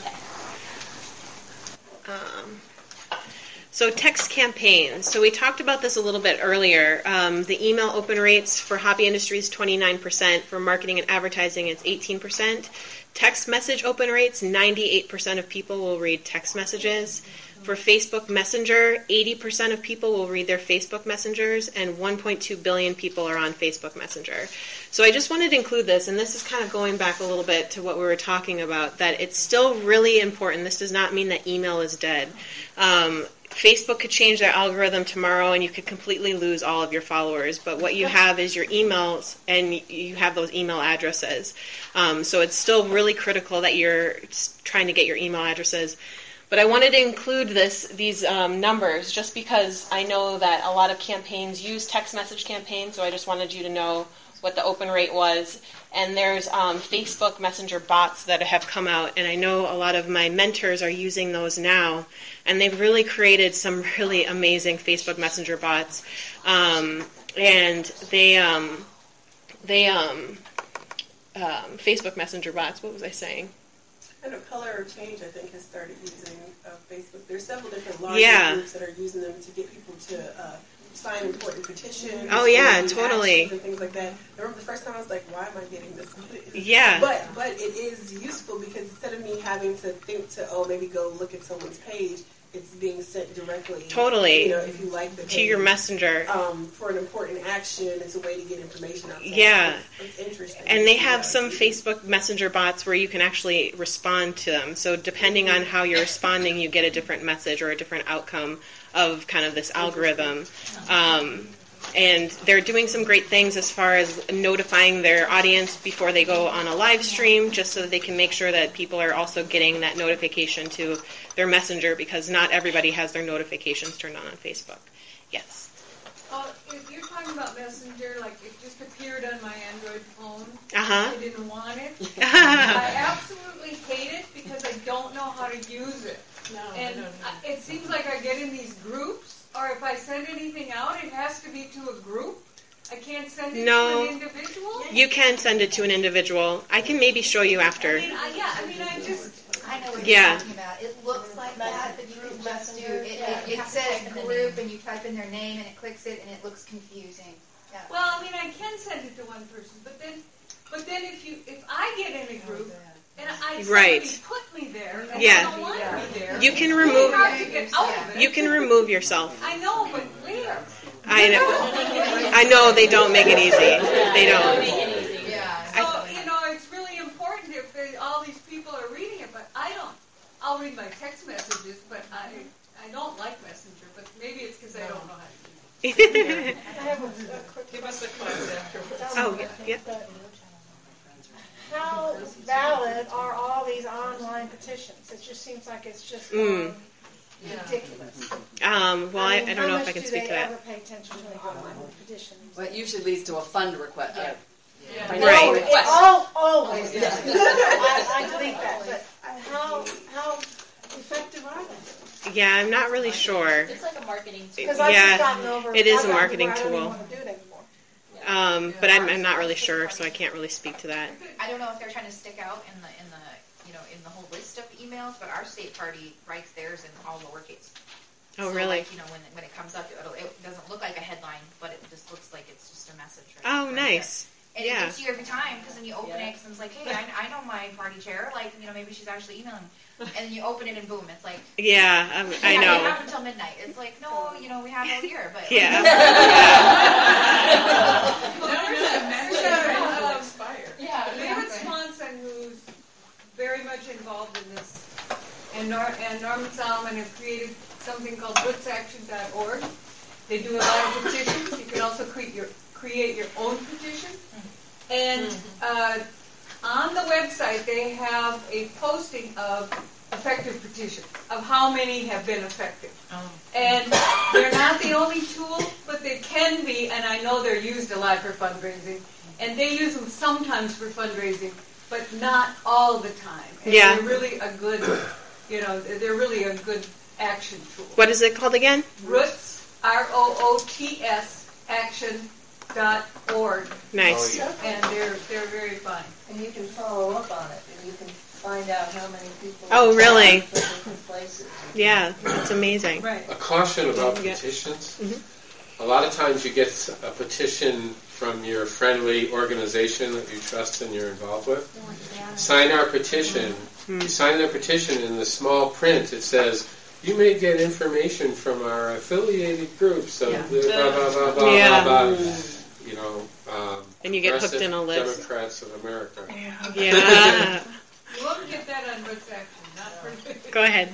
So text campaigns. So we talked about this a little bit earlier. The email open rates for hobby industries, 29%. For marketing and advertising, it's 18%. Text message open rates, 98% of people will read text messages. For Facebook Messenger, 80% of people will read their Facebook messengers, and 1.2 billion people are on Facebook Messenger. So I just wanted to include this, and this is kind of going back a little bit to what we were talking about, that it's still really important. This does not mean that email is dead. Facebook could change their algorithm tomorrow and you could completely lose all of your followers, but what you have is your emails and you have those email addresses. So it's still really critical that you're trying to get your email addresses. But I wanted to include these numbers just because I know that a lot of campaigns use text message campaigns, so I just wanted you to know what the open rate was. And there's Facebook Messenger bots that have come out, and I know a lot of my mentors are using those now, and they've really created some really amazing Facebook Messenger bots. And Facebook Messenger bots, what was I saying? I know Color of Change, I think, has started using Facebook. There's several different large groups that are using them to get people to sign important petitions. Oh yeah, totally. And things like that. I remember the first time I was like, why am I getting this? Yeah. But it is useful because instead of me having to think maybe go look at someone's page, it's being sent directly. Totally. If you like the page, to your messenger. For an important action, it's a way to get information out. Yeah. It's interesting. And they have some Facebook Messenger bots where you can actually respond to them. So depending on how you're responding, you get a different message or a different outcome of kind of this algorithm. And they're doing some great things as far as notifying their audience before they go on a live stream, just so that they can make sure that people are also getting that notification to their messenger, because not everybody has their notifications turned on Facebook. Yes? If you're talking about Messenger, like it just appeared on my Android phone, I didn't want it. I absolutely hate it because I don't know how to use it. It seems like I get in these groups, or if I send anything out, it has to be to a group. I can't send it to an individual? You can send it to an individual. I can maybe show you after. I know what you're talking about. It looks like that, but you can just do it. It says group, and you type in their name, and it clicks it, and it looks confusing. Yeah. Well, I mean, I can send it to one person, but then if I get in a group, and somebody put me there, and I don't want me there, you can remove. It's hard to get out of it. You can remove yourself. I know, but where? I know they don't make it easy. They don't. So it's really important if all these people are reading it, but I don't. I'll read my text messages, but I don't like Messenger. But maybe it's because I don't know how to use it. I have a quick. Give us a class afterwards. Oh yeah. How valid are all these online petitions? It just seems like it's just ridiculous. Well, I don't know if I can speak to that. How much do they ever pay attention to online petitions? Well, it usually leads to a fund request. Right. It always does. I delete that. But how effective are they? Yeah, I'm not really sure. It's like a marketing tool. Because I've just gotten over. It is a marketing tool. I don't even want to do it anymore. But I'm not really sure, so I can't really speak to that. I don't know if they're trying to stick out in the in the whole list of emails, but our state party writes theirs in all lowercase. Oh, so really? Like, when it comes up, it doesn't look like a headline, but it just looks like it's just a message. Oh, nice. And it gets you every time, because then you open it, and it's like, hey, I know my party chair, like, maybe she's actually emailing. And then you open it, and boom, it's like... Yeah, I know. You have until midnight. It's like, no, we have all year, but... Yeah. David Swanson, who's very much involved in this, and Norman Solomon have created something called rootsaction.org. They do a lot of petitions. You can also create your own petition. And on the website, they have a posting of effective petitions, of how many have been effective. And they're not the only tool, but they can be, and I know they're used a lot for fundraising. And they use them sometimes for fundraising, but not all the time. And they're really a good, they're really a good action tool. What is it called again? Roots, ROOTS, action.org. Nice. And they're very fun. And you can follow up on it, and you can find out how many people. Oh, really? Different places. Yeah, that's amazing. Right. A caution about petitions. A lot of times you get a petition from your friendly organization that you trust and you're involved with. Sign our petition. You sign their petition, in the small print it says, you may get information from our affiliated groups of blah, blah, blah, blah, blah, blah. And you get hooked in a list. Democrats of America. Yeah. You won't get that on Roots Action, not for... Go ahead.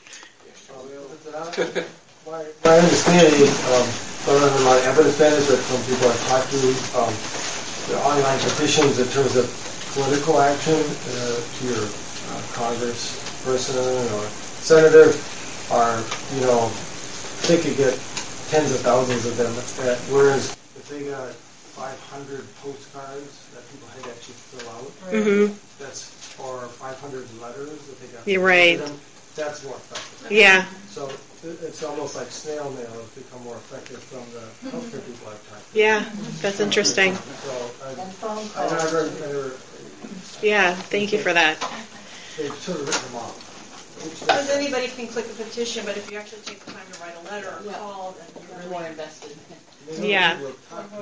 My understanding, other than my evidence is that some people I've talked to, the online petitions in terms of political action to your congressperson or senator are, they could get tens of thousands of them. Whereas if they got 500 postcards that people had to actually fill out, that's or 500 letters that they got. You're right. Them, that's more effective. Yeah. So it's almost like snail mail has become more effective from the healthcare people I've talked to. Yeah, that's interesting. So yeah, thank you for that. They've sort of written them off. Because anybody can click a petition, but if you actually take the time to write a letter or call, then you're really more invested. Yeah. So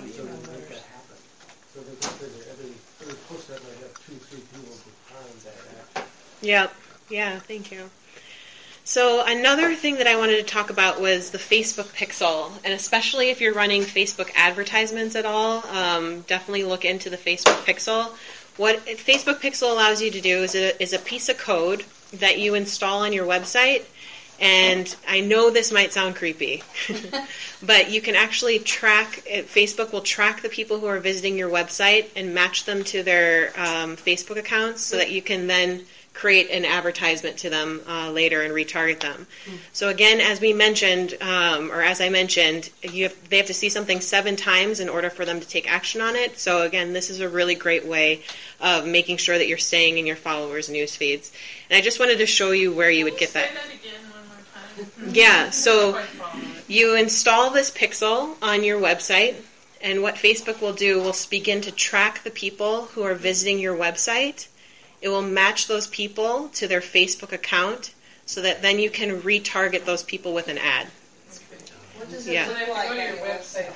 they go every postcard might have 2-3 people behind that action. Yep. Yeah, thank you. So another thing that I wanted to talk about was the Facebook Pixel, and especially if you're running Facebook advertisements at all, definitely look into the Facebook Pixel. What Facebook Pixel allows you to do is a piece of code that you install on your website, and I know this might sound creepy, but you can actually Facebook will track the people who are visiting your website and match them to their Facebook accounts so that you can then create an advertisement to them later and retarget them. So again, as we mentioned, or as I mentioned, they have to see something 7 times in order for them to take action on it. So again, this is a really great way of making sure that you're staying in your followers' news feeds. And I just wanted to show you where you would get that. Say that again one more time. Yeah, so you install this pixel on your website, and what Facebook will do will begin to track the people who are visiting your website. It will match those people to their Facebook account so that then you can retarget those people with an ad. What does it look like on your website?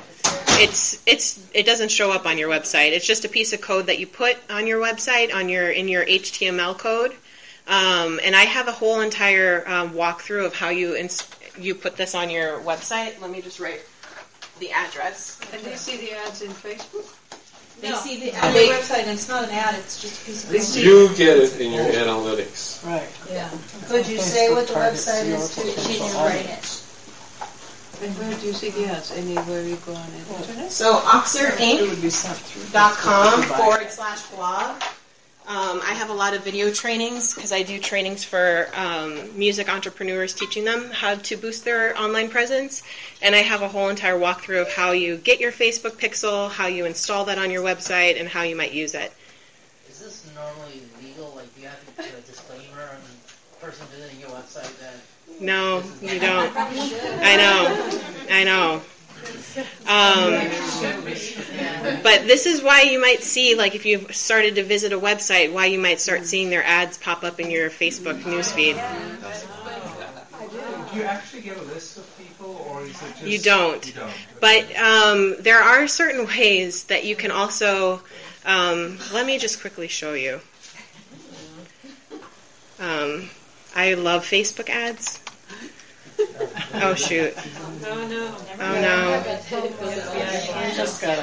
It doesn't show up on your website. It's just a piece of code that you put on your website in your HTML code. And I have a whole entire walkthrough of how you put this on your website. Let me just write the address. And they see the ads in Facebook? They No. see the on your website, and it's not an ad, it's just a piece of code. You get it in your analytics. Right. Yeah. Could you say what the website is too? She's writing it. And where do you see the ads? Anywhere you go on the internet? So It would be sent through. oxerinc.com/blog. I have a lot of video trainings because I do trainings for music entrepreneurs, teaching them how to boost their online presence. And I have a whole entire walkthrough of how you get your Facebook Pixel, how you install that on your website, and how you might use it. Is this normally legal? Like, do you have to put a disclaimer on the person visiting your website that... No, you don't. I know. But this is why you might see, like if you've started to visit a website, why you might start seeing their ads pop up in your Facebook newsfeed. Do you actually get a list of people, or is it just... You don't. But there are certain ways that you can also... let me just quickly show you. I love Facebook ads. Oh, shoot. Oh, no. Oh, no. Just got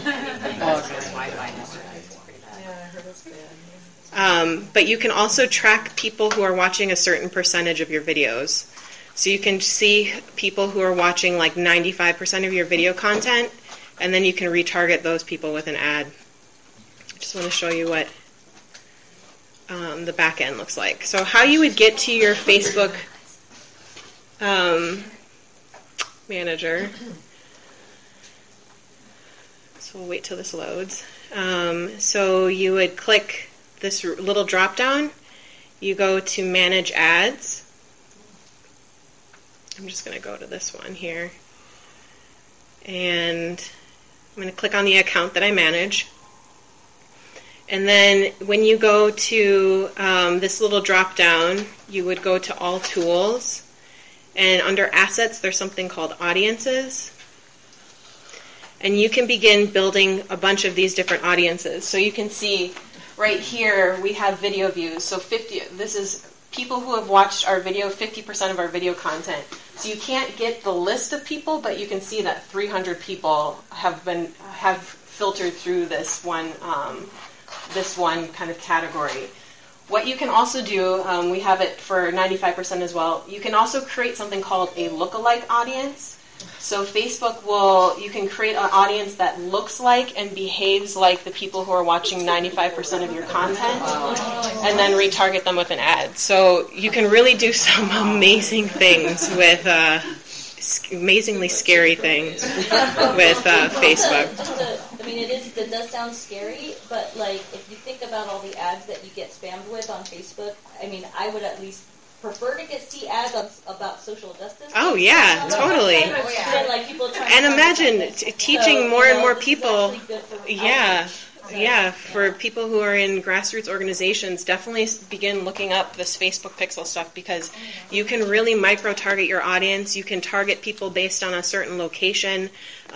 on. But you can also track people who are watching a certain percentage of your videos. So you can see people who are watching like 95% of your video content, and then you can retarget those people with an ad. I just want to show you what the back end looks like. So how you would get to your Facebook manager. So we'll wait till this loads. So you would click this little drop down. You go to Manage Ads. I'm just going to go to this one here. And I'm going to click on the account that I manage. And then when you go to this little drop down, you would go to All Tools. And under Assets, there's something called Audiences. And you can begin building a bunch of these different audiences. So you can see right here we have video views. So this is people who have watched our video, 50% of our video content. So you can't get the list of people, but you can see that 300 people have filtered through this one kind of category. What you can also do, we have it for 95% as well, you can also create something called a lookalike audience. So Facebook you can create an audience that looks like and behaves like the people who are watching 95% of your content, and then retarget them with an ad. So you can really do some amazing things with, amazingly scary things with Facebook. I mean, it does sound scary, but like if you think about all the ads that you get spammed with on Facebook, I mean, I would at least prefer to see ads about social justice. Oh yeah, totally. Than, like, people and imagine teaching more and more people. For people who are in grassroots organizations, definitely begin looking up this Facebook Pixel stuff, because you can really micro-target your audience. You can target people based on a certain location,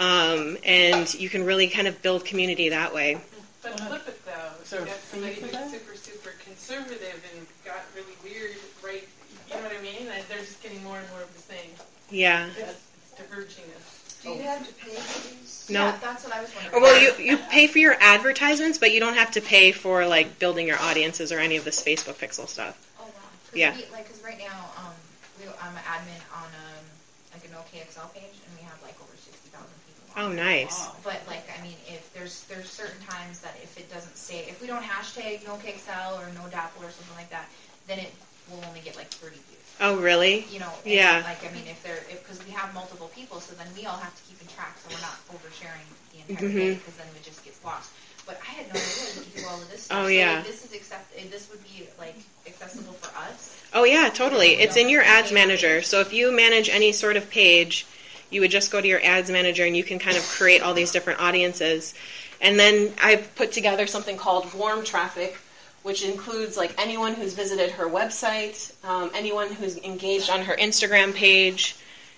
and you can really kind of build community that way. But flip it though, if you got somebody who's super conservative and got really weird, right? You know what I mean? They're just getting more and more of the same. Yeah. It's diverging us. Do you have to pay for these? No. Yeah, that's what I was wondering. Well, you pay for your advertisements, but you don't have to pay for like building your audiences or any of this Facebook Pixel stuff. Oh wow. Yeah. Because right now, I'm an admin on like an OKXL page, and we have like over 60,000 people. Oh, nice. But like, I mean, if there's certain times that if it doesn't say, if we don't hashtag no KXL or no DAPL or something like that, then it will only get like 30 views. Oh, really? You know, yeah. Like, I mean, because we have multiple people, so then we all have to keep in track, so we're not oversharing the entire day, because then it just gets lost. But I had no idea we could do all of this stuff. Oh, yeah. So this would be like accessible for us. Oh, yeah, totally. It's in your ads manager. So if you manage any sort of page, you would just go to your ads manager and you can kind of create all these different audiences. And then I've put together something called warm traffic, which includes like anyone who's visited her website, anyone who's engaged on her Instagram page,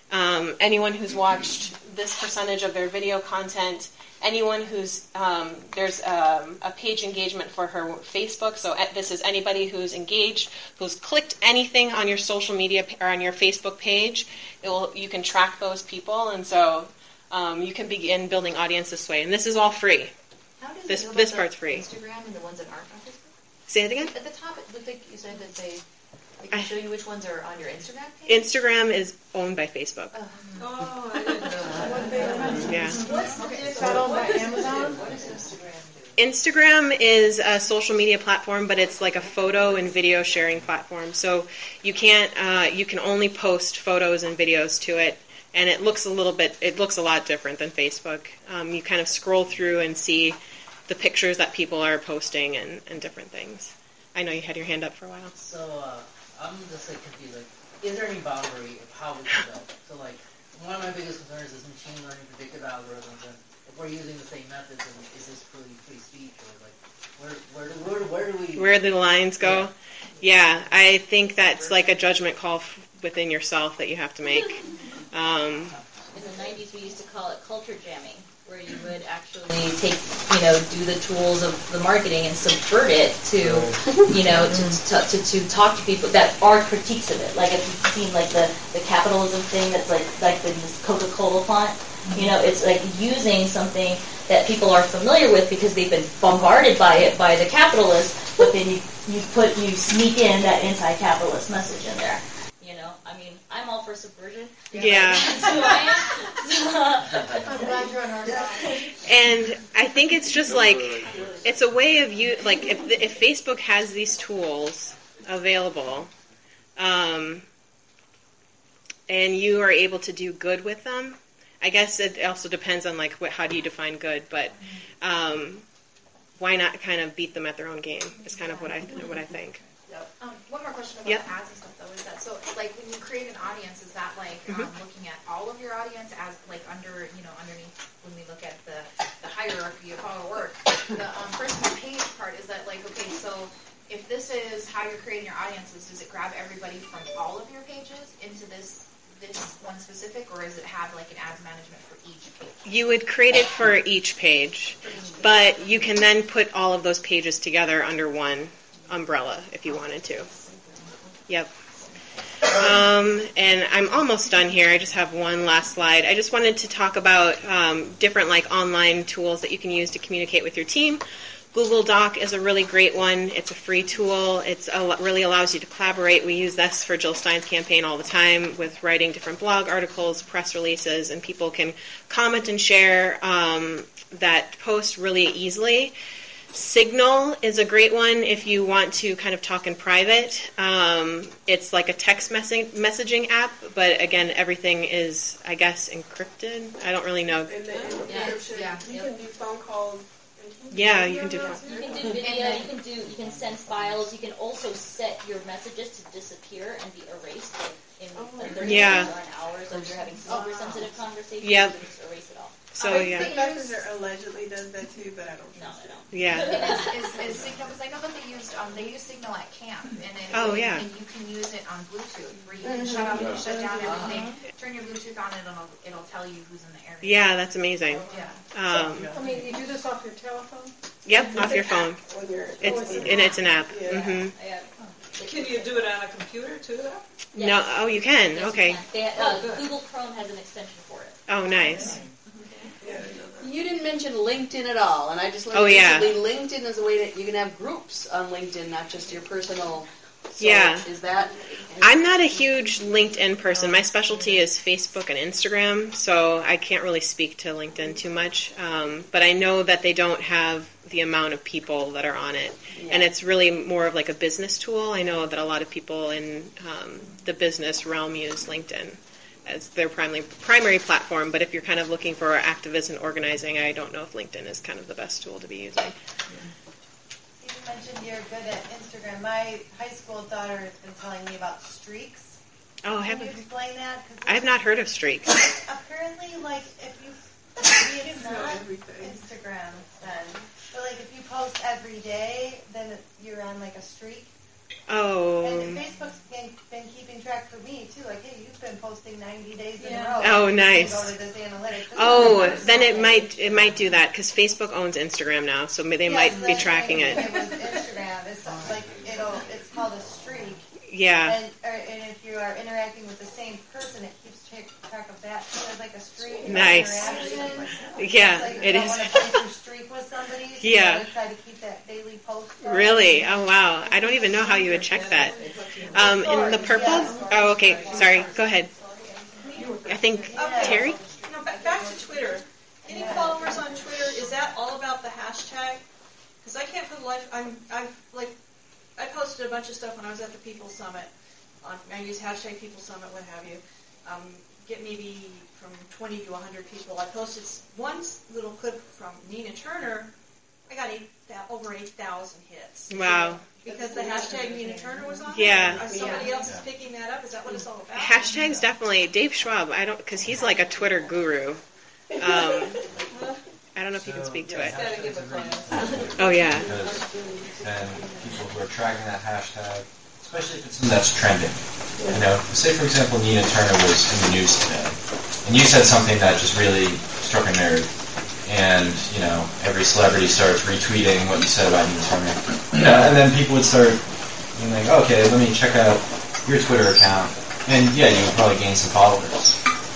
anyone who's watched this percentage of their video content, anyone who's, there's a page engagement for her Facebook, so this is anybody who's engaged, who's clicked anything on your social media or on your Facebook page, you can track those people, and so you can begin building audience this way, and this is all free. How does this part's free. Instagram and the ones that aren't on Facebook? Say it again? At the top, it looked like you said that they can show you which ones are on your Instagram page? Instagram is owned by Facebook. Oh, I didn't know that. Yeah. Is that owned by Amazon? What does Instagram do? Instagram is a social media platform, but it's like a photo and video sharing platform. So you can only post photos and videos to it, and it looks a lot different than Facebook. You kind of scroll through and see the pictures that people are posting and different things. I know you had your hand up for a while. So I'm just like confused. Like, is there any boundary of how we can build? So like, One of my biggest concerns is machine learning predictive algorithms, and if we're using the same methods, then is this really free speech, or like where do the lines go? Yeah, I think that's like a judgment call within yourself that you have to make. In the 90s, we used to call it culture jamming, where you would actually take, do the tools of the marketing and subvert it to, to talk to people that are critiques of it. Like if you've seen like the capitalism thing that's like the Coca-Cola font, it's like using something that people are familiar with because they've been bombarded by it by the capitalists, but then you sneak in that anti-capitalist message in there. I mean, I'm all for subversion. Yeah. I'm glad you're on our side. And I think it's just like, it's a way of if Facebook has these tools available, and you are able to do good with them, I guess it also depends on how do you define good, but why not kind of beat them at their own game is kind of what I think. One more question about the ads and stuff, though, is that when you create an audience, is that looking at all of your audience as underneath when we look at the hierarchy of how it works? The personal page part is that so if this is how you're creating your audiences, does it grab everybody from all of your pages into this one specific, or does it have an ads management for each page? You would create it for each page, but you can then put all of those pages together under one umbrella if you wanted to. Yep. And I'm almost done here. I just have one last slide. I just wanted to talk about different online tools that you can use to communicate with your team. Google Doc is a really great one. It's a free tool. It really allows you to collaborate. We use this for Jill Stein's campaign all the time with writing different blog articles, press releases, and people can comment and share that post really easily. Signal is a great one if you want to kind of talk in private. It's like a text messaging app, but again, everything is, I guess, encrypted. I don't really know. You can do phone calls. Yeah, you can do that. You can do video, you can send files, you can also set your messages to disappear and be erased in 30 minutes or an hour, so if you're having super sensitive conversations, you can just erase it all. So, I think Messenger allegedly does that too, but I don't know. Yeah. Is Signal, because I know that they use Signal at camp, and and you can use it on Bluetooth, where you can shut down everything, turn your Bluetooth on, and it'll tell you who's in the area. Yeah, that's amazing. Yeah. You do this off your telephone? Yep, off your phone. It's an app. Yeah. Mm-hmm. Can you do it on a computer too, though? Yes. No. Oh, you can. Yes, okay. You can. Google Chrome has an extension for it. Oh, nice. You didn't mention LinkedIn at all, and I just learned LinkedIn is a way that you can have groups on LinkedIn, not just your personal. So is that? I'm not a huge LinkedIn person. My specialty is Facebook and Instagram, so I can't really speak to LinkedIn too much. But I know that they don't have the amount of people that are on it, and it's really more of like a business tool. I know that a lot of people in the business realm use LinkedIn as their primary platform, but if you're kind of looking for activism and organizing, I don't know if LinkedIn is kind of the best tool to be using. You mentioned you're good at Instagram. My high school daughter has been telling me about streaks. Oh, Can you explain that? I have not heard of streaks. Apparently, if you it's not Instagram then, but if you post every day, then you're on a streak. Oh. And Facebook's been keeping track for me too. Hey, you've been posting 90 days in a row. Oh, nice. Go to this analytics. Oh, then it might do that because Facebook owns Instagram now, so they might be tracking it. It was Instagram. It's it's called a streak. Yeah. And if you are interacting with the same person, it keeps track of that. So there's a streak. Nice. Yeah, it is. Want to play through streak with somebody? So you try to keep that daily post. Really? Oh, wow. I don't even know how you would check that. In the purple? Oh, okay. Sorry. Go ahead. I think Terry? Back to Twitter. Getting followers on Twitter, is that all about the hashtag? Because I can't for the life. I posted a bunch of stuff when I was at the People Summit. I use hashtag People Summit, what have you. Get maybe from 20 to 100 people. I posted one little clip from Nina Turner over 8,000 hits. Wow. Because the hashtag Nina Turner was on Yeah. there? Somebody else is picking that up? Is that what it's all about? Hashtags definitely. Dave Schwab, because he's like a Twitter guru. I don't know if you can speak to it. Oh, yeah. Because then people who are tracking that hashtag, especially if it's something that's trending. You know, say for example Nina Turner was in the news today, and you said something that just really struck a nerve, and you know every celebrity starts retweeting what you said about Nina Turner. You know, and then people would start being like, okay, let me check out your Twitter account, and yeah, you would probably gain some followers.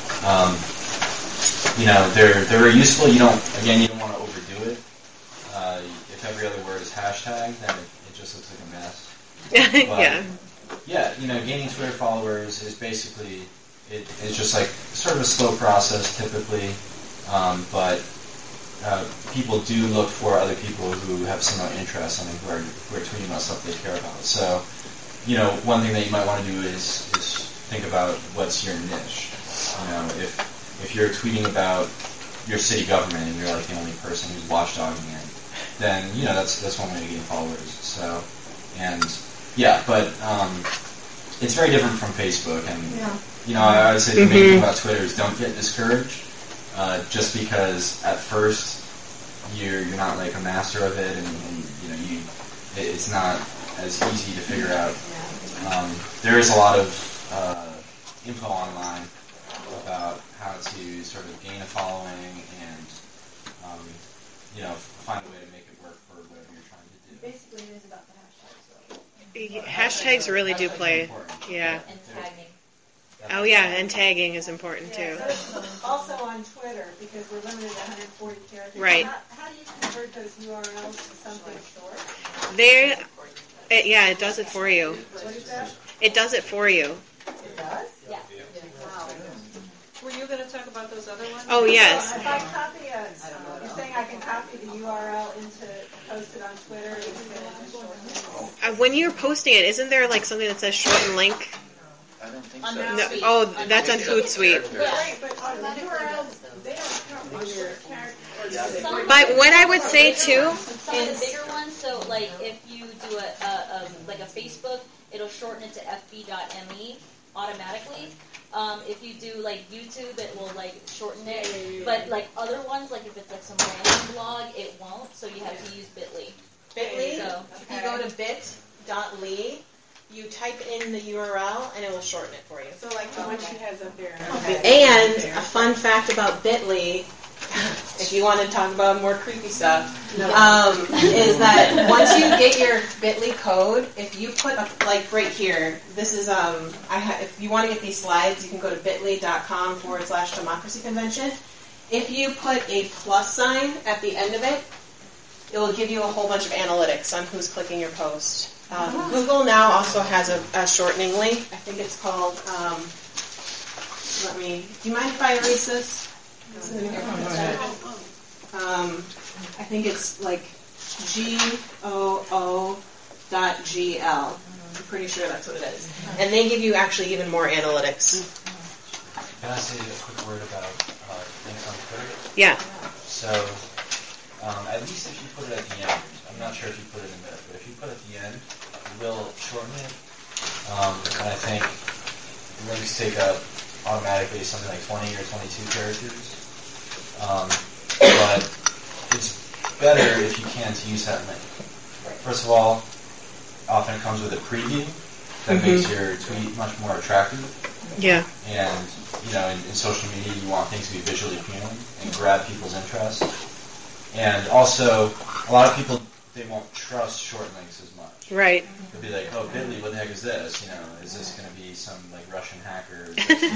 You know, they're very useful. You don't want to overdo it. If every other word is hashtag, then it just looks like a mess. But, yeah, you know, gaining Twitter followers is basically, it's just like sort of a slow process typically, but people do look for other people who have similar interests and who are tweeting about stuff they care about. So, you know, one thing that you might want to do is think about what's your niche. You know, if you're tweeting about your city government and you're like the only person who's watchdogging it, then you know that's one way to gain followers. So, and yeah, but it's very different from Facebook. And you know, I would say the main thing about Twitter is don't get discouraged. Just because at first you're not like a master of it, and you know it's not as easy to figure out. There is a lot of info online about how to sort of gain a following and you know find a way to make it work for whatever you're trying to do. Basically, it is about the hashtags. Hashtags really do play. Yeah. And tagging. Oh yeah, and tagging is important too. Also on Twitter, because we're limited to 140 characters. Right. How do you convert those URLs to something short? It does it for you. What is that? It does it for you. It does? Yeah. Wow. Were you going to talk about those other ones? Oh, yes. So if I copy you're saying I can copy the URL post it on Twitter? When you're posting it, isn't there like something that says shorten link? I don't think On so. Hootsuite. No, that's on Hootsuite. Right, but on the URLs, they don't count when you're characters. But what I would say too Some of the bigger ones, so like if you do a Facebook, it'll shorten it to fb.me automatically. If you do like YouTube, it will like shorten it. But like other ones, like if it's like some random blog, it won't. So you have to use Bitly. Bitly. So, If you go to bit.ly, you type in the URL and it will shorten it for you. So like the one she has up there. And a fun fact about Bitly, if you want to talk about more creepy stuff, is that once you get your Bitly code, if you put like right here, this is if you want to get these slides, you can go to bitly.com/democracy convention. If you put a plus sign at the end of it, it will give you a whole bunch of analytics on who's clicking your post. Google now also has a shortening link. I think it's called. Do you mind if I erase this? I think it's like GOO.GL. I'm pretty sure that's what it is. And they give you actually even more analytics. Can I say a quick word about links on Twitter? Yeah. So, at least if you put it at the end, I'm not sure if you put it in there, but if you put it at the end, it will shorten it. And I think links take up automatically something like 20 or 22 characters. But it's better if you can to use that link. First of all, often it comes with a preview that makes your tweet much more attractive. Yeah. And, you know, in social media, you want things to be visually appealing and grab people's interest. And also, a lot of people, they won't trust short links as much. Right. They'll be like, oh, Bitly, what the heck is this? You know, is this going to be some, like, Russian hacker?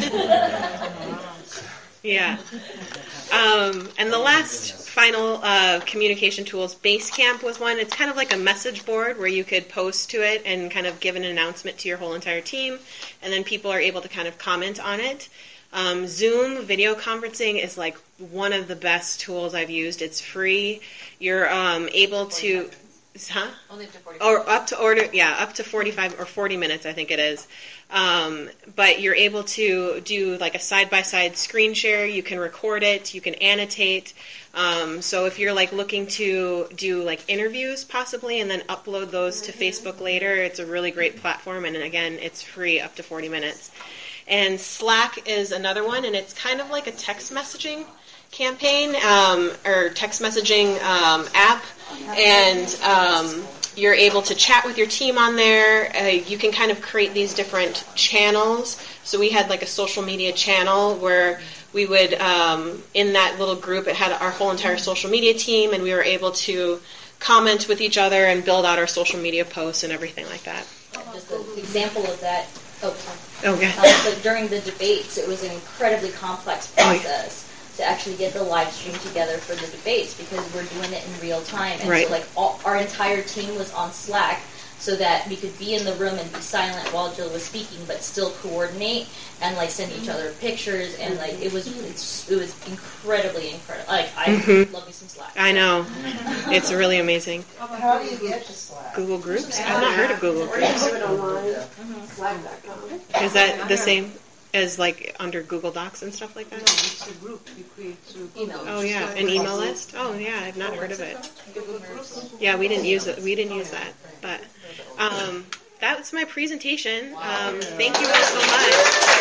Yeah. And the last final communication tools, Basecamp was one. It's kind of like a message board where you could post to it and kind of give an announcement to your whole entire team, and then people are able to kind of comment on it. Zoom video conferencing is like one of the best tools I've used. It's free. You're able to... Only up to 45. Or up to 45 or 40 minutes, I think it is. But you're able to do like a side-by-side screen share. You can record it. You can annotate. So if you're like looking to do like interviews possibly and then upload those to Facebook later, it's a really great platform. And again, it's free up to 40 minutes. And Slack is another one, and it's kind of like a text messaging campaign or text messaging app, and you're able to chat with your team on there. You can kind of create these different channels. So we had like a social media channel where we would, in that little group, it had our whole entire social media team, and we were able to comment with each other and build out our social media posts and everything like that. Just an example of that. Oh, sorry. Oh, yeah. But during the debates, it was an incredibly complex process to actually get the live stream together for the debates because we're doing it in real time. And so, like, our entire team was on Slack so that we could be in the room and be silent while Jill was speaking, but still coordinate and like send each other pictures. And like it was incredibly incredible. Like I love me some Slack. I know, it's really amazing. How do you get to Slack? Google Groups. I've not heard of Google Groups. Do it online. Slack.com. Is that the same as like under Google Docs and stuff like that? No, it's a group you create through email. Oh yeah, an email list. Oh yeah, I've not heard of it. Yeah, we didn't use it. We didn't use that, but. That was my presentation. Thank you all so much.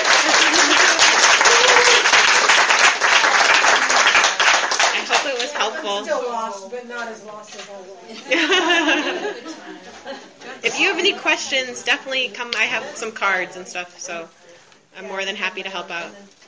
I hope it was helpful. Still lost, but not as lost as I was. If you have any questions, definitely come. I have some cards and stuff, so I'm more than happy to help out.